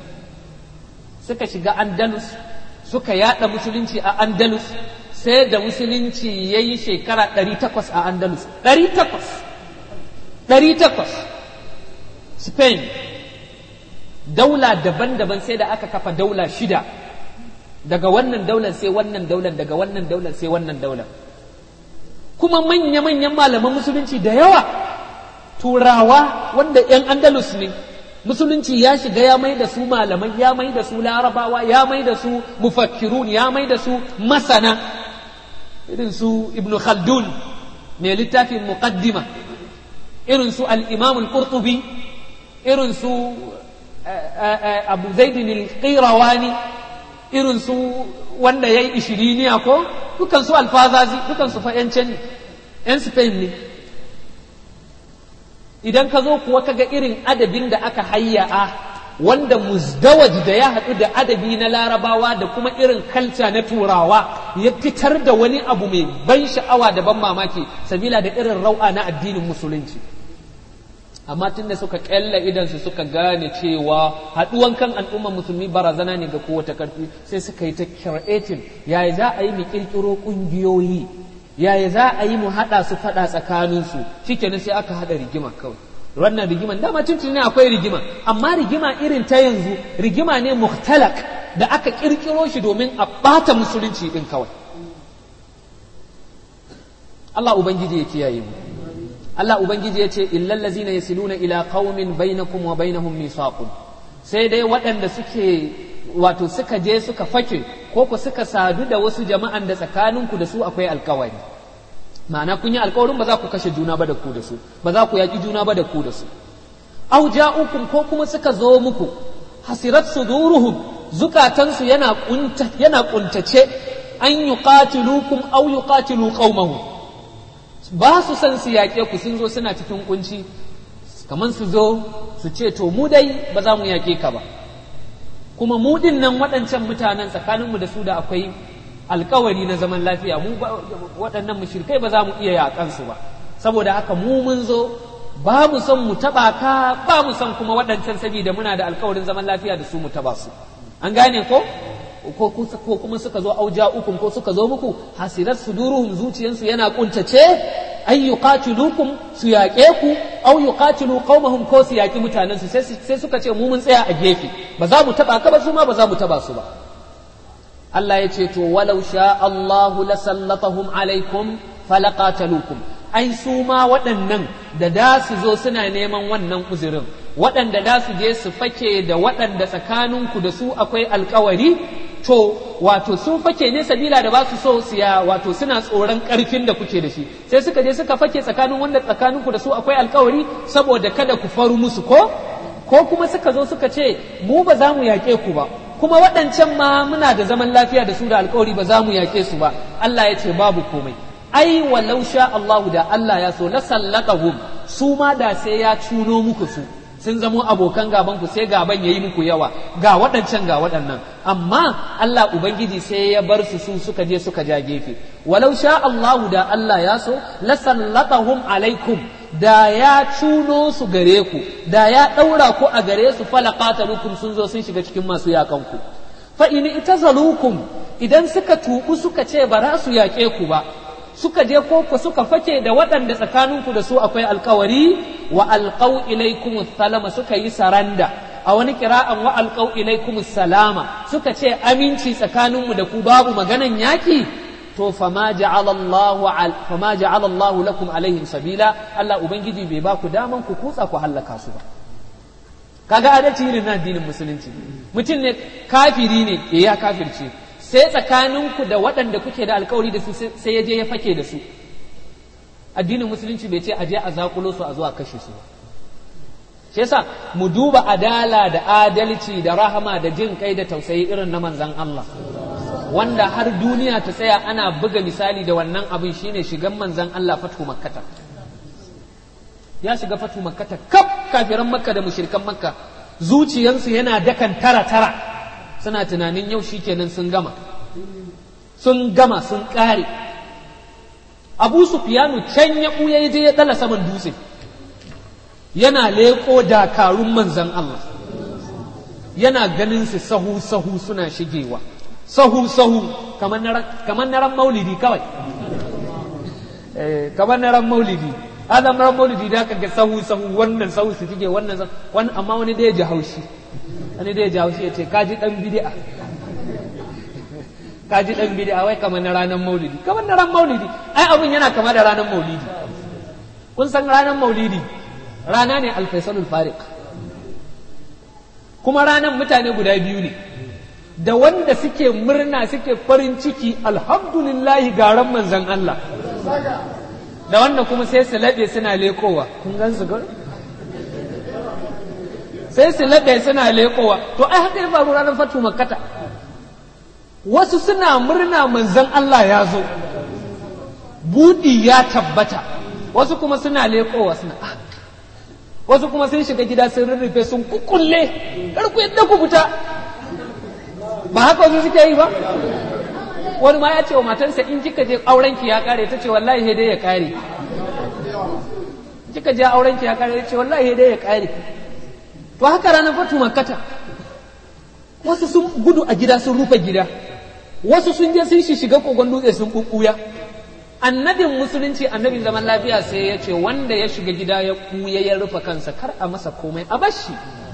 suka shiga Andalus suka yada musulunci a Andalus sai da musulunci ya yi shekara ɗari takwas a Andalus. ɗari takwas ɗari takwas Spain daula daban-daban sai da aka kafa daula shida, daga wannan daular sai wannan daular, daga wannan daular sai wannan daular. Kuma manya-manyan malaman musulunci da yawa turawa wanda 'yan Andalus ne, musulunci ya shiga ya mai da su malamai, ya mai da su larabawa, ya mai da su mufakkirun, ya mai da su masana, irin su Ibn Khaldun mai littafin muqaddima, irin su al-Imam al-Qurtubi, irin su Abu Zaidin al-Qirawani, irin su wanda yayi ishiriniya ko dukan su alfazazi, dukan su fa yan ne, yan Spain ne. Idan ka zo kuwa kaga irin adabin da aka hayya'a wanda muzdawaj da ya haɗu da adabi na larabawa da kuma irin kalca na turawa ya fitar da wani abu mai ban sha'awa da ban mamaki sabila da irin rau'a na addinin musulunci. Amma tun da suka ƙyalla idansu suka gane cewa haɗuwan kan al'ummar musulmi barazana ne ga kowace ƙarfi, sai suka yi ta creating yaya za a yi mu ƙirƙiro ƙungiyoyi, yaya za a yi mu haɗa su faɗa tsakaninsu, shikenan sai aka haɗa rigima kawai. Wannan rigiman dama tuntun ne akwai rigima, amma rigima irin ta yanzu rigima ne muhtalak da aka ƙirƙiro shi domin a ɓata musulunci ɗin kawai. Allah Ubangiji ya kiyaye mu. Allah Ubangiji ya ce illal ladzina yasiluna ila qaumin bainakum wa bainahum mithaqun, sai dai waɗanda suke wato suka je suka fake ko ku suka sadu da wasu jama'an da tsakaninku da su akwai alkawari, ma'ana kun yi alkawarin ba za ku kashe juna ba da ku da su, ba za ku yaƙi juna ba da ku da su. Aw ja'ukum, ko kuma suka zo muku hasirat suduruhum, zukatansu yana kunta yana kuntace an yuqatilukum aw yuqatilu qaumahum, ba su san su yaƙe ku, sun zo suna cikin kunci kamar su zo su ce to mu dai ba za mu yaƙe ka ba, kuma mu din nan waɗancan mutanen tsakaninmu da su da akwai alkawari na zaman lafiya, mu waɗannan mushrikai ba za mu iya yaƙansu ba, saboda haka mu mun zo ba mu son mu taɓa ka, ba mu son kuma waɗancan saboda muna da alkawarin zaman lafiya da su mu taɓa su. An gane ko? ko kuma suka zo auja ukun ko suka zo muku hasirat suduruhum, zuciyansu yana kuntace ay yuqatilukum, su yaƙe ku, aw yuqatilu qaumahum, ko su yaƙi mutanensu, sai suka ce mu mun tsaya a gefe ba za mu taba ka ba, su ma ba za mu taba su ba. Allah ya ce to walau sha Allahu lasallatahum alaikum falaqatalukum, ai su ma waɗannan da da su zo suna neman wannan uzurin, waɗanda da su je su fake da waɗanda tsakaninku da su akwai alkawari, to wato sun fake ne sabila da ba su so siya, wato suna tsoron ƙarfin da kuke da shi, sai suka je suka fake tsakanin wanda tsakaninku da su akwai alkawari saboda kada ku faru musu, ko ko kuma suka zo suka ce mu ba za mu yaƙe ku ba, kuma waɗancan ma muna da zaman lafiya da su da alkawari ba za mu yaƙe su ba. Allah ya ce babu komai, ai walau sha Allahu, da Allah ya so la sallatahum, su ma da sai ya cuno muku su, sun zamo abokan gaban ku, sai gaban yayi muku yawa, ga waɗancan ga waɗannan, amma Allah Ubangiji sai ya bar su su suka je suka ja gefe. Walau sha Allahu, da Allah ya so la sallatahum alaikum, da ya cuno su gare ku, da ya ɗaura ku a gare su, falaqatalukum, sun zo sun shiga cikin masu yakan ku. Fa in itazalukum, idan suka tuku suka ce ba za su yaƙe ku ba, suka je ko suka fake da waɗanda tsakaninku da su akwai alkawari, wa alqau ilaikum salama, suka yi saranda, a wani kira'an wa alqau ilaikum salama, suka ce aminci tsakaninmu da ku babu maganan yaki, to fama ja'ala Allahu fama ja'ala Allahu lakum alaihim sabila, Allah Ubangiji bai ba ku daman ku kutsa ku hallaka su ba. Kaga adalci irin na addinin musulunci, mutum ne kafiri ne ya kafirce, sai tsakaninku da waɗanda kuke da alkawari da su sai ya je ya fake da su, addinin musulunci bai ce a je a zakulo su a zuwa kashe su ba. Shi yasa mu duba adala da adalci da rahama da jin kai da tausayi irin na manzon Allah, wanda har duniya ta tsaya ana buga misali da wannan abin, shine shigan manzon Allah fatu makkata. Ya shiga fatu makkata, kaf kafiran makka da mushrikan makka zuciyansu yana dakan tara tara, suna tunanin yau shikenan sun gama sun gama sun kare. Abu Sufyanu can ya ɓuya ya je ya ɗala saman dutse, yana leƙo dakarun manzan Allah, yana ganin su sahu sahu suna shigewa sahu sahu kamar na kamar na ran maulidi kawai eh kamar na ran maulidi adam ran maulidi da kaga sahu sahu wannan sahu su shige wannan wannan amma wani da ya ji haushi wani da ya ji haushi ya ce kaji dan bid'a kaji dan bid'a wai kamar na ranar maulidi kamar na ran maulidi ai abun yana kama da ranar maulidi kun san ranar maulidi rana ne alfaisalul fariq kuma ranar mutane guda biyu ne da wanda suke murna suke farin ciki alhamdulillahi garan manzon Allah da wanda kuma sai su laɓe suna lekowa kun gan su gar sai su laɓe suna lekowa to ai haka ya faru ranar fatu makkata wasu suna murna manzon Allah ya zo budi ya tabbata wasu kuma suna lekowa suna ah wasu kuma sun shiga gida sun rurrufe sun kukulle karku yadda ku fita ba haka wasu suke yi ba wani ma ya ce wa matarsa in kika je aurenki ya kare ta ce wallahi sai dai ya kare kika je aurenki ya kare ta ce wallahi sai dai ya kare to haka ranar fatu makkata wasu sun gudu a gida sun rufe gida wasu sun je sun shiga kogon dutse sun bubbuya annabin musulunci annabin zaman lafiya sai ya ce wanda ya shiga gida ya kuya ya rufe kansa kar a masa komai a bashi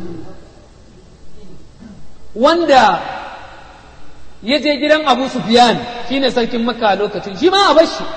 wanda ya je gidan Abu Sufyan shine sarkin Makka a lokacin shi ma a bashi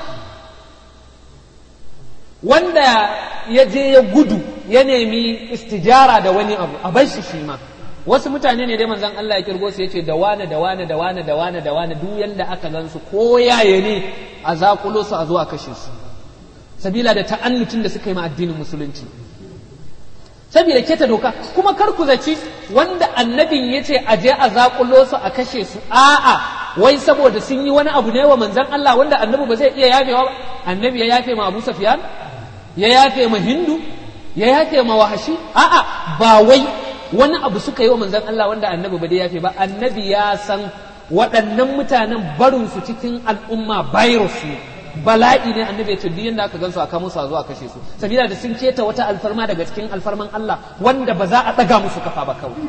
wanda ya je ya gudu ya nemi istijara da wani abu a bashi shi ma wasu mutane ne dai manzon Allah ya kirgo su yace da wane da wane da wane da wane da wane duk yanda aka gansu ko yaye ne a zakulo su a zo a kashe su sabila da ta'annutin da suka yi ma addinin musulunci sabila keta doka kuma kar ku zaci wanda annabin yace a je a zakulo su a kashe su a'a wai saboda sun yi wani abu ne wa manzon Allah wanda annabi ba zai iya yafewa ba annabi ya yafe ma Abu Sufyan ya yafe ma Hindu ya yafe ma Wahashi a'a ba wai wani abu suka yi wa manzon Allah wanda annabi ba dai yafe ba annabi ya san waɗannan mutanen barin su cikin al'umma virus ne bala'i ne annabi ya ce duk yanda aka gansu aka musu a zuwa kashe su sabila da sun keta wata alfarma daga cikin alfarman Allah wanda ba za a daga musu kafa ba kawai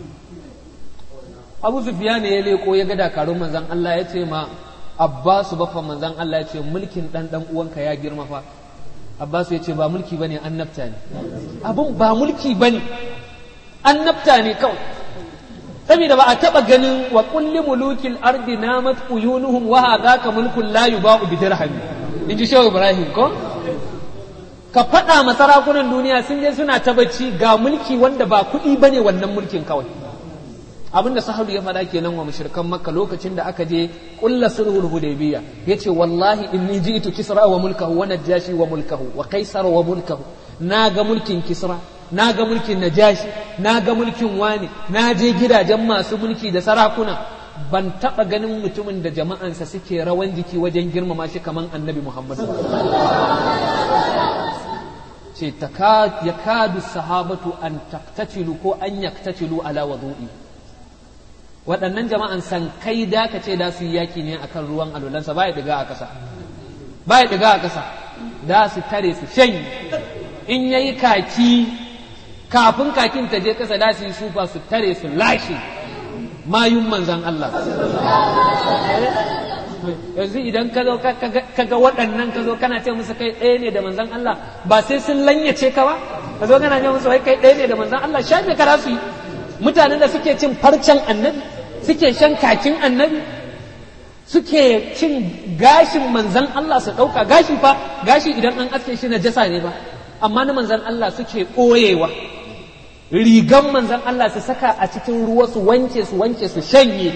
Abu Sufyan ya leko ya ga dakarun manzon Allah ya ce ma Abbasu bafa manzon Allah ya ce mulkin dan dan uwanka ya girma fa Abbasu ya ce ba mulki bane annabta ne abun ba mulki bane annabta ne kawai saboda ba a taba ganin wa kulli mulukil ardi namat uyunuhum wa hadaka mulkun la yuba'u bi dirham inji shehu Ibrahim ko ka faɗa ma sarakunan duniya sun je suna ta bacci ga mulki wanda ba kuɗi bane wannan mulkin kawai abinda sahabu ya faɗa kenan wa mushrikan makka lokacin da aka je kulla sulhul hudaybiyya yace wallahi inni ji'tu kisra wa mulkahu wa najashi wa mulkahu wa qaisar wa mulkahu na ga mulkin kisra na ga mulkin najashi na ga mulkin wani na je gidajen masu mulki da sarakuna ban taɓa ganin mutumin da jama'ansa suke rawan jiki wajen girmama shi kaman annabi muhammadu ce ya kadu sahabatu an taktatilu ko an yaktatilu ala wadu'i waɗannan jama'an san kai da ka ce da su yi yaki ne akan ruwan alulansa ba ya diga a ƙasa ba ya diga a ƙasa da su tare su shan in yayi kaki kafin kakin ta je kasa da su yi sufa su tare su lashe mayun manzan Allah yanzu idan ka zo ka ga waɗannan ka zo kana ce musu kai ɗaya ne da manzan Allah ba sai sun lanyace ka ba ka zo kana ce musu wai kai ɗaya ne da manzan Allah shafe ka su yi mutanen da suke cin farcen annabi suke shan kakin annabi suke cin gashin manzan Allah su ɗauka gashi fa gashi idan an aske shi na jasa ne ba amma na manzan Allah suke ɓoyewa rigan manzan Allah su saka a cikin ruwa su wanke su wanke su shanye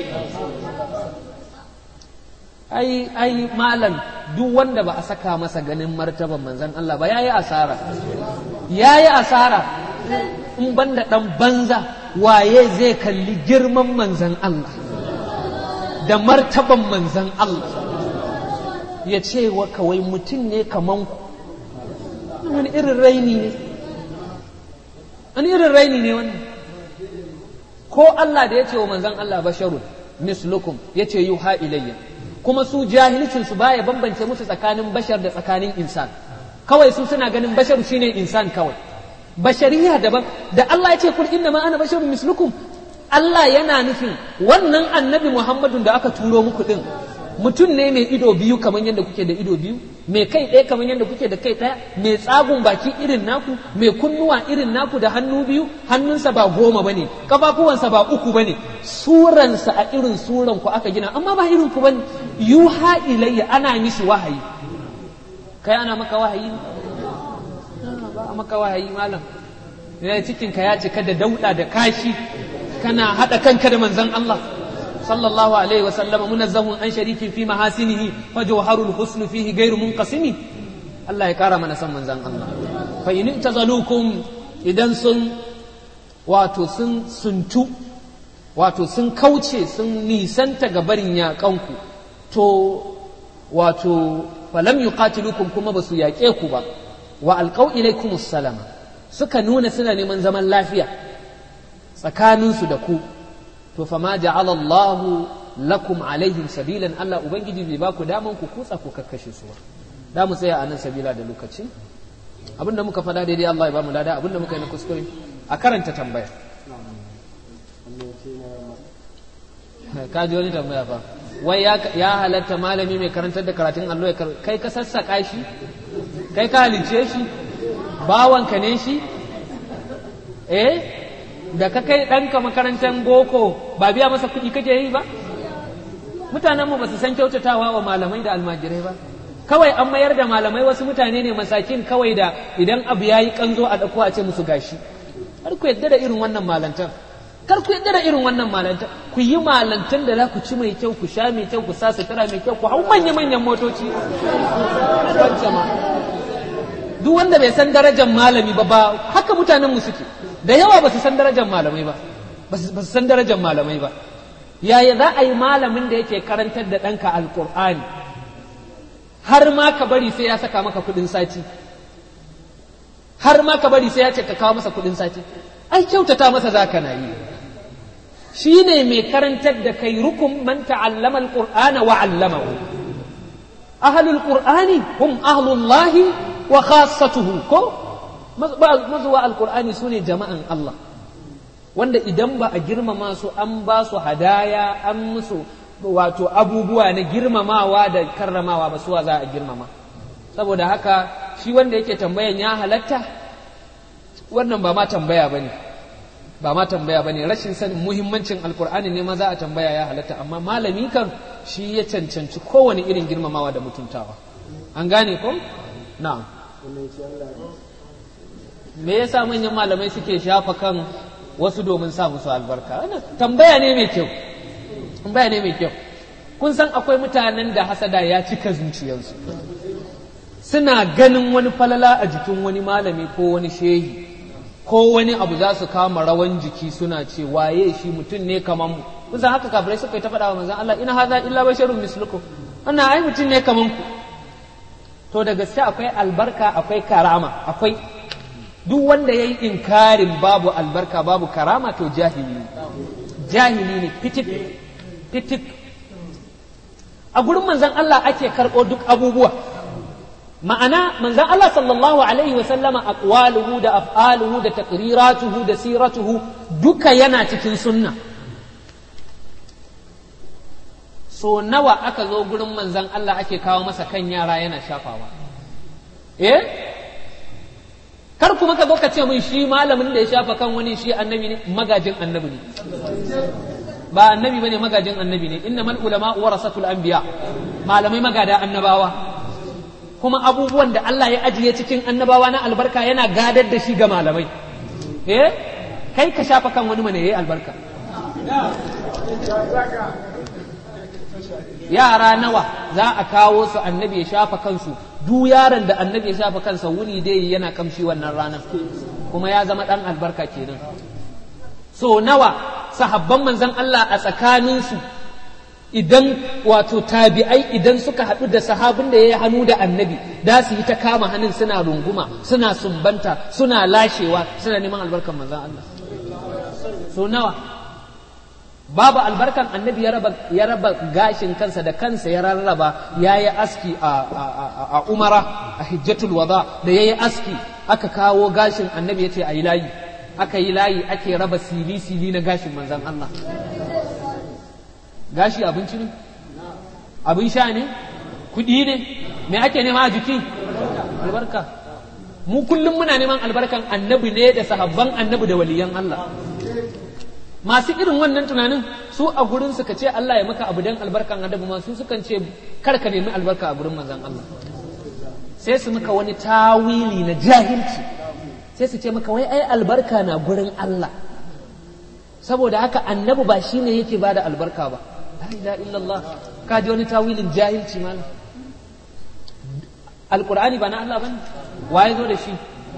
ai ai malam duk wanda ba a saka masa ganin martaban manzan Allah ba yayi asara yayi asara in banda dan banza waye zai kalli girman manzan Allah da martaban manzan Allah ya ce wa kawai mutum ne kaman ku wani irin raini ne wani irin raini ne wannan ko Allah da ya ce wa manzan Allah basharun mislukum ya ce yuha ilayya kuma su jahilcin su baya bambance musu tsakanin bashar da tsakanin insan kawai su suna ganin basharu shine insan kawai bashariya daban da Allah ya ce kul inna ma ana basharun mislukum Allah yana nufin wannan annabi Muhammadun da aka turo muku din mutum ne mai ido biyu kamar yadda kuke da ido biyu, mai kai ɗaya kamar yadda kuke da kai ɗaya, mai tsagun baki irin naku, mai kunnuwa irin naku da hannu biyu, hannunsa ba goma bane, kafafuwansa ba uku bane, suransa a irin suran ku aka gina, amma ba irin ku bane. Yuha ilayya, ana mishi wahayi. Kai ana maka wahayi? Ba a maka wahayi malam. Ne cikin ka ya cika da dauda da kashi, kana hada kanka da manzon Allah sallallahu alaihi wa sallama munazzahun an sharikin fi mahasinihi fa jawharul husn fihi ghairu munqasimi. Allah ya kara mana san manzon Allah. Fa in tazalukum, idan sun wato sun suntu wato sun kauce sun nisanta ga barin yaƙanku, to wato falam yuqatilukum, kuma basu yaƙe ku ba, wa alqaw ilaykumus salama, suka nuna suna neman zaman lafiya tsakaninsu da ku, to fa ma ja'ala Allahu lakum alaihim sabilan, Allah ubangiji bai ba ku daman ku kutsa ku kakkashe su ba. Da mu tsaya a nan sabila da lokaci, abinda muka faɗa daidai Allah ya ba mu lada, abinda muka yi na kuskure a karanta tambaya. Ka ji wani tambaya fa, wai ya halatta malami mai karantar da karatun allo, kai ka sassaka shi, kai ka halice shi, bawanka ne shi, eh da ka kai ɗanka makarantar boko ba biya masa kuɗi kake yi ba? Mutanenmu ba su san kyautatawa wa malamai da almajirai ba, kawai an mayar da malamai wasu mutane ne masakin, kawai da idan abu ya yi ƙanzo a ɗauko a ce musu gashi. Kar ku yadda da irin wannan malantar, kar ku yadda da irin wannan malantar, ku yi malantar da za ku ci mai kyau, ku sha mai kyau, ku sa sutura mai kyau, ku hau manya-manyan motoci. Duk wanda bai san darajar malami ba, ba haka mutanenmu suke. Da yawa ba su san darajar malamai ba, ba su san darajar malamai ba. Yaya za a yi malamin da yake karantar da ɗanka alƙur'ani har ma ka bari sai ya saka maka kuɗin sati, har ma ka bari sai ya ce ka kawo masa kuɗin sati? Ai kyautata masa za ka na yi. Shi ne mai karantar da kai rukun man ta'allama alƙur'ana wa 'allamahu. Ahlul qur'ani hum ahlullahi wa khassatuhu, ko mazuwa alkur'ani su ne jama'an Allah, wanda idan ba a girmama su an ba su hadaya, an musu wato abubuwa na girmamawa da karramawa ba, suwa za a girmama. Saboda haka shi wanda yake tambayan ya halatta, wannan ba ma tambaya bane, ba ma tambaya bane, rashin sanin muhimmancin alkur'ani ne ma za a tambaya ya halatta, amma malami kan shi ya cancanci kowane irin girmamawa da mutuntawa. An gane ko? Na'am. Me yasa manyan malamai suke shafa kan wasu domin sa musu albarka? Tambaya ne mai kyau, tambaya ne mai kyau. Kun san akwai mutanen da hasada ya cika zuciyarsu, suna ganin wani falala a jikin wani malami ko wani shehi ko wani abu, za su kama rawan jiki suna ce waye shi, mutum ne kaman mu. Kun san haka kafirai suka yi ta faɗa wa manzon Allah, ina hadha illa basharun mislukum, wannan ai mutum ne kaman ku. To da gaske akwai albarka, akwai karama, akwai. Duk wanda ya yi inkarin babu albarka babu karama to jahili ne, jahili ne fitik fitik. A gurin manzan Allah ake karɓo duk abubuwa, ma'ana manzan Allah sallallahu alaihi wa sallama aqwaluhu da af'aluhu da taqriratuhu da siratuhu duka yana cikin sunna. So nawa aka zo gurin manzan Allah ake kawo masa kan yara yana shafawa, eh kar kuma ka zo ka ce min shi malamin da ya shafa kan wani shi annabi ne, magajin annabi ne, ba annabi bane, magajin annabi ne. Innamal ulama warasatul anbiya, malamai magada annabawa, kuma abubuwan da Allah ya ajiye cikin annabawa na albarka yana gadar da shi ga malamai. Eh kai ka shafa kan wani mana yayi albarka? Yara nawa za a kawo su annabi ya shafa kansu, duk yaron da annabi ya shafa kansa wuni dai yana kamshi wannan ranar, kuma ya zama dan albarka kenan. So nawa sahabban manzon Allah a tsakaninsu, idan wato tabi'ai idan suka haɗu da sahabin da ya yi hannu da annabi, da su yi ta kama hannun suna runguma, suna sumbanta, suna lashewa, suna neman albarkan manzon Allah. So nawa babu albarkan annabi ya raba, ya raba gashin kansa da kansa ya rarraba, ya yi aski a, a, a, a umara a hijjatul wada, da ya yi aski aka kawo gashin annabi ya ce a yi layi, aka yi layi ake raba sili-sili na gashin manzan Allah. Gashi abinci ne? Abin sha ne? Kuɗi ne? Me ake nema a jiki? Albarka. Mu kullum muna neman albarkan annabi ne da sahabban annabi da waliyan Allah. Masu irin wannan tunanin su a gurin suka ce Allah ya maka abu dan albarkan annabi ma su sukan ce kar ka nemi albarka a gurin manzan Allah. Sai su maka wani tawili na jahilci. Sai su ce maka wai ai albarka na gurin Allah. Saboda haka annabi ba shine yake bada albarka ba. La ilaha illallah. Ka ji wani tawilin jahilci malam. Alqur'ani ba na Allah bane. Waye zo da shi?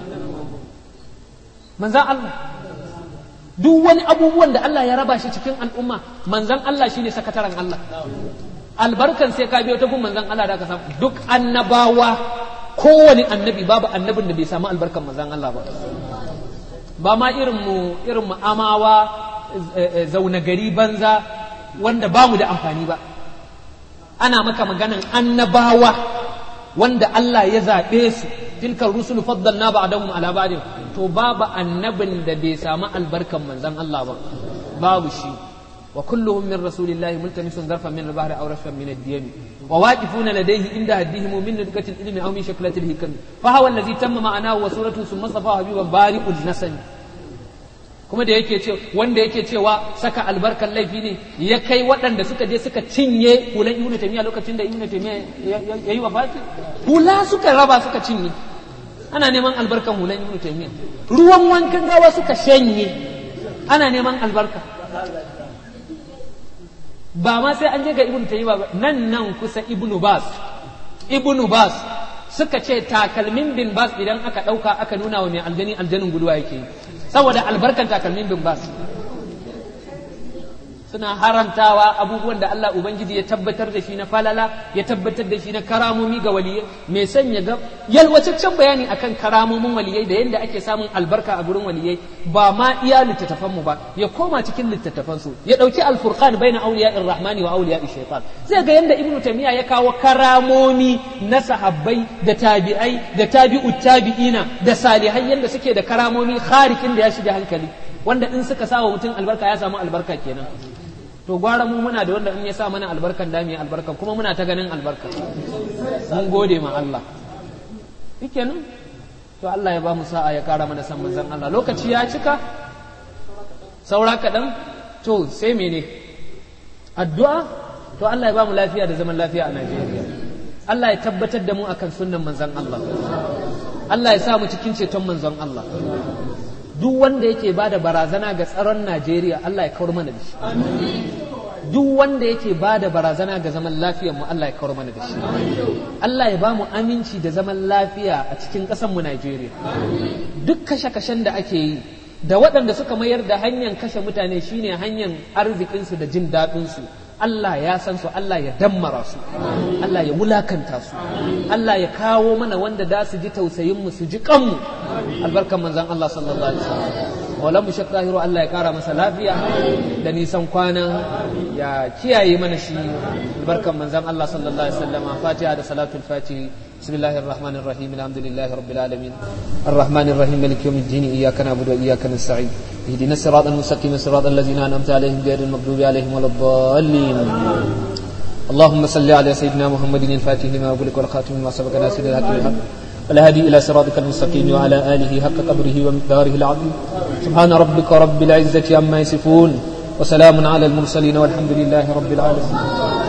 Manzan Allah. Duk wani abubuwan da Allah ya raba shi cikin al'umma, manzan Allah shine sakataren Allah. Albarkan sai ka biyo ta gun manzan Allah da ka samu. Duk annabawa, kowane annabi babu annabin da bai samu albarkan manzan Allah ba. Ba ma irin mu irin mu amawa zauna gari banza wanda ba mu da amfani ba. Ana maka maganan annabawa wanda Allah ya zaɓe su, tilkar rusul faddalna ba'dahum ala ba'd, to babu annabin da bai samu albarkan manzon Allah ba, babu shi. Wa kulluhum min rasulillahi multamisun zarfan min al-bahri aw rashfan min ad-diyami wa waqifuna ladayhi inda haddihim min nudqati al-ilmi aw min shaklati al-hikam fa huwa allazi tamma ma'anahu wa suratu summa safa habiban bari'ul nasami. Kuma da yake ce wanda yake cewa saka albarkan laifi ne ya kai waɗanda suka je suka cinye hulan Ibn Taymiyyah lokacin da Ibn Taymiyyah yayi wafati, hula suka raba suka cinye, ana neman albarkan hulan Ibn Taymiyyah. Ruwan wankan gawa suka shanye, ana neman albarka. Ba ma sai an je ga Ibn Taymiyyah ba, nan nan kusa Ibn Bas Ibn Bas suka ce takalmin bin Bas idan aka ɗauka aka nuna wa mai aljani aljanin guduwa yake yi, saboda albarkan takalmin bin Bas. Suna haramtawa abubuwan da Allah Ubangiji ya tabbatar da shi na falala, ya tabbatar da shi na karamomi ga waliyai. Mai son ya ga yalwacaccen bayani akan karamomin waliyai da yadda ake samun albarka a gurin waliyai, ba ma iya littattafanmu ba, ya koma cikin littattafansu, ya ɗauki alfurqan baina awliya'ir rahmani wa awliya'ish shaitan. Zai ga yadda Ibn Taymiyyah ya kawo karamomi na sahabbai da tabi'ai da tabi'ut tabi'ina da salihai, yadda suke da karamomi kharikin da ya shiga hankali, wanda in suka sawa mutum albarka ya samu albarka kenan. To gwara mu muna da wanda in ya sa mana albarkan da mu albarkan kuma muna ta ganin albarka. Mun gode ma Allah. Shikenan. To Allah ya ba mu sa'a ya kara mana san manzon Allah. Lokaci ya cika. Saura kaɗan. To sai mene? Addu'a. To Allah ya ba mu lafiya da zaman lafiya a Najeriya. Allah ya tabbatar da mu akan sunnan manzon Allah. Allah ya sa mu cikin ceton manzon Allah. Duk wanda yake ba da barazana ga tsaron Najeriya Allah ya kawar mana da shi. Duk wanda yake ba da barazana ga zaman lafiyar mu Allah ya kawar mana da shi. Allah ya ba mu aminci da zaman lafiya a cikin ƙasar mu Najeriya. Duk kashe-kashen da ake yi da waɗanda suka mayar da hanyar kashe mutane shine hanyar arzikinsu da jin daɗinsu, Allah ya san su, Allah ya dammara su, Allah ya wulakanta su, Allah ya kawo mana wanda da su ji tausayin mu su ji kanmu, albarkan manzon Allah sallallahu alaihi wasallam. Wala mu shakka hiro Allah ya kara masa lafiya da nisan kwana, ya kiyaye mana shi, albarkan manzon Allah sallallahu alaihi wasallam. Fatiha da salatul fatihi. Bismillahir rahmanir rahim. Alhamdulillahi rabbil alamin. Arrahmanir rahim. Maliki yawmiddin. Iyyaka na'budu wa iyyaka nasta'in. اهدنا الصراط المستقيم صراط الذين أنعمت عليهم غير المغضوب عليهم ولا الضالين. اللهم صل على سيدنا محمد الفاتح لما أغلق والخاتم لما سبق ناصر الحق بالحق والهادي إلى صراطك المستقيم وعلى آله حق قدره ومقداره العظيم. سبحان ربك رب العزة عما يصفون وسلام على المرسلين والحمد لله رب العالمين.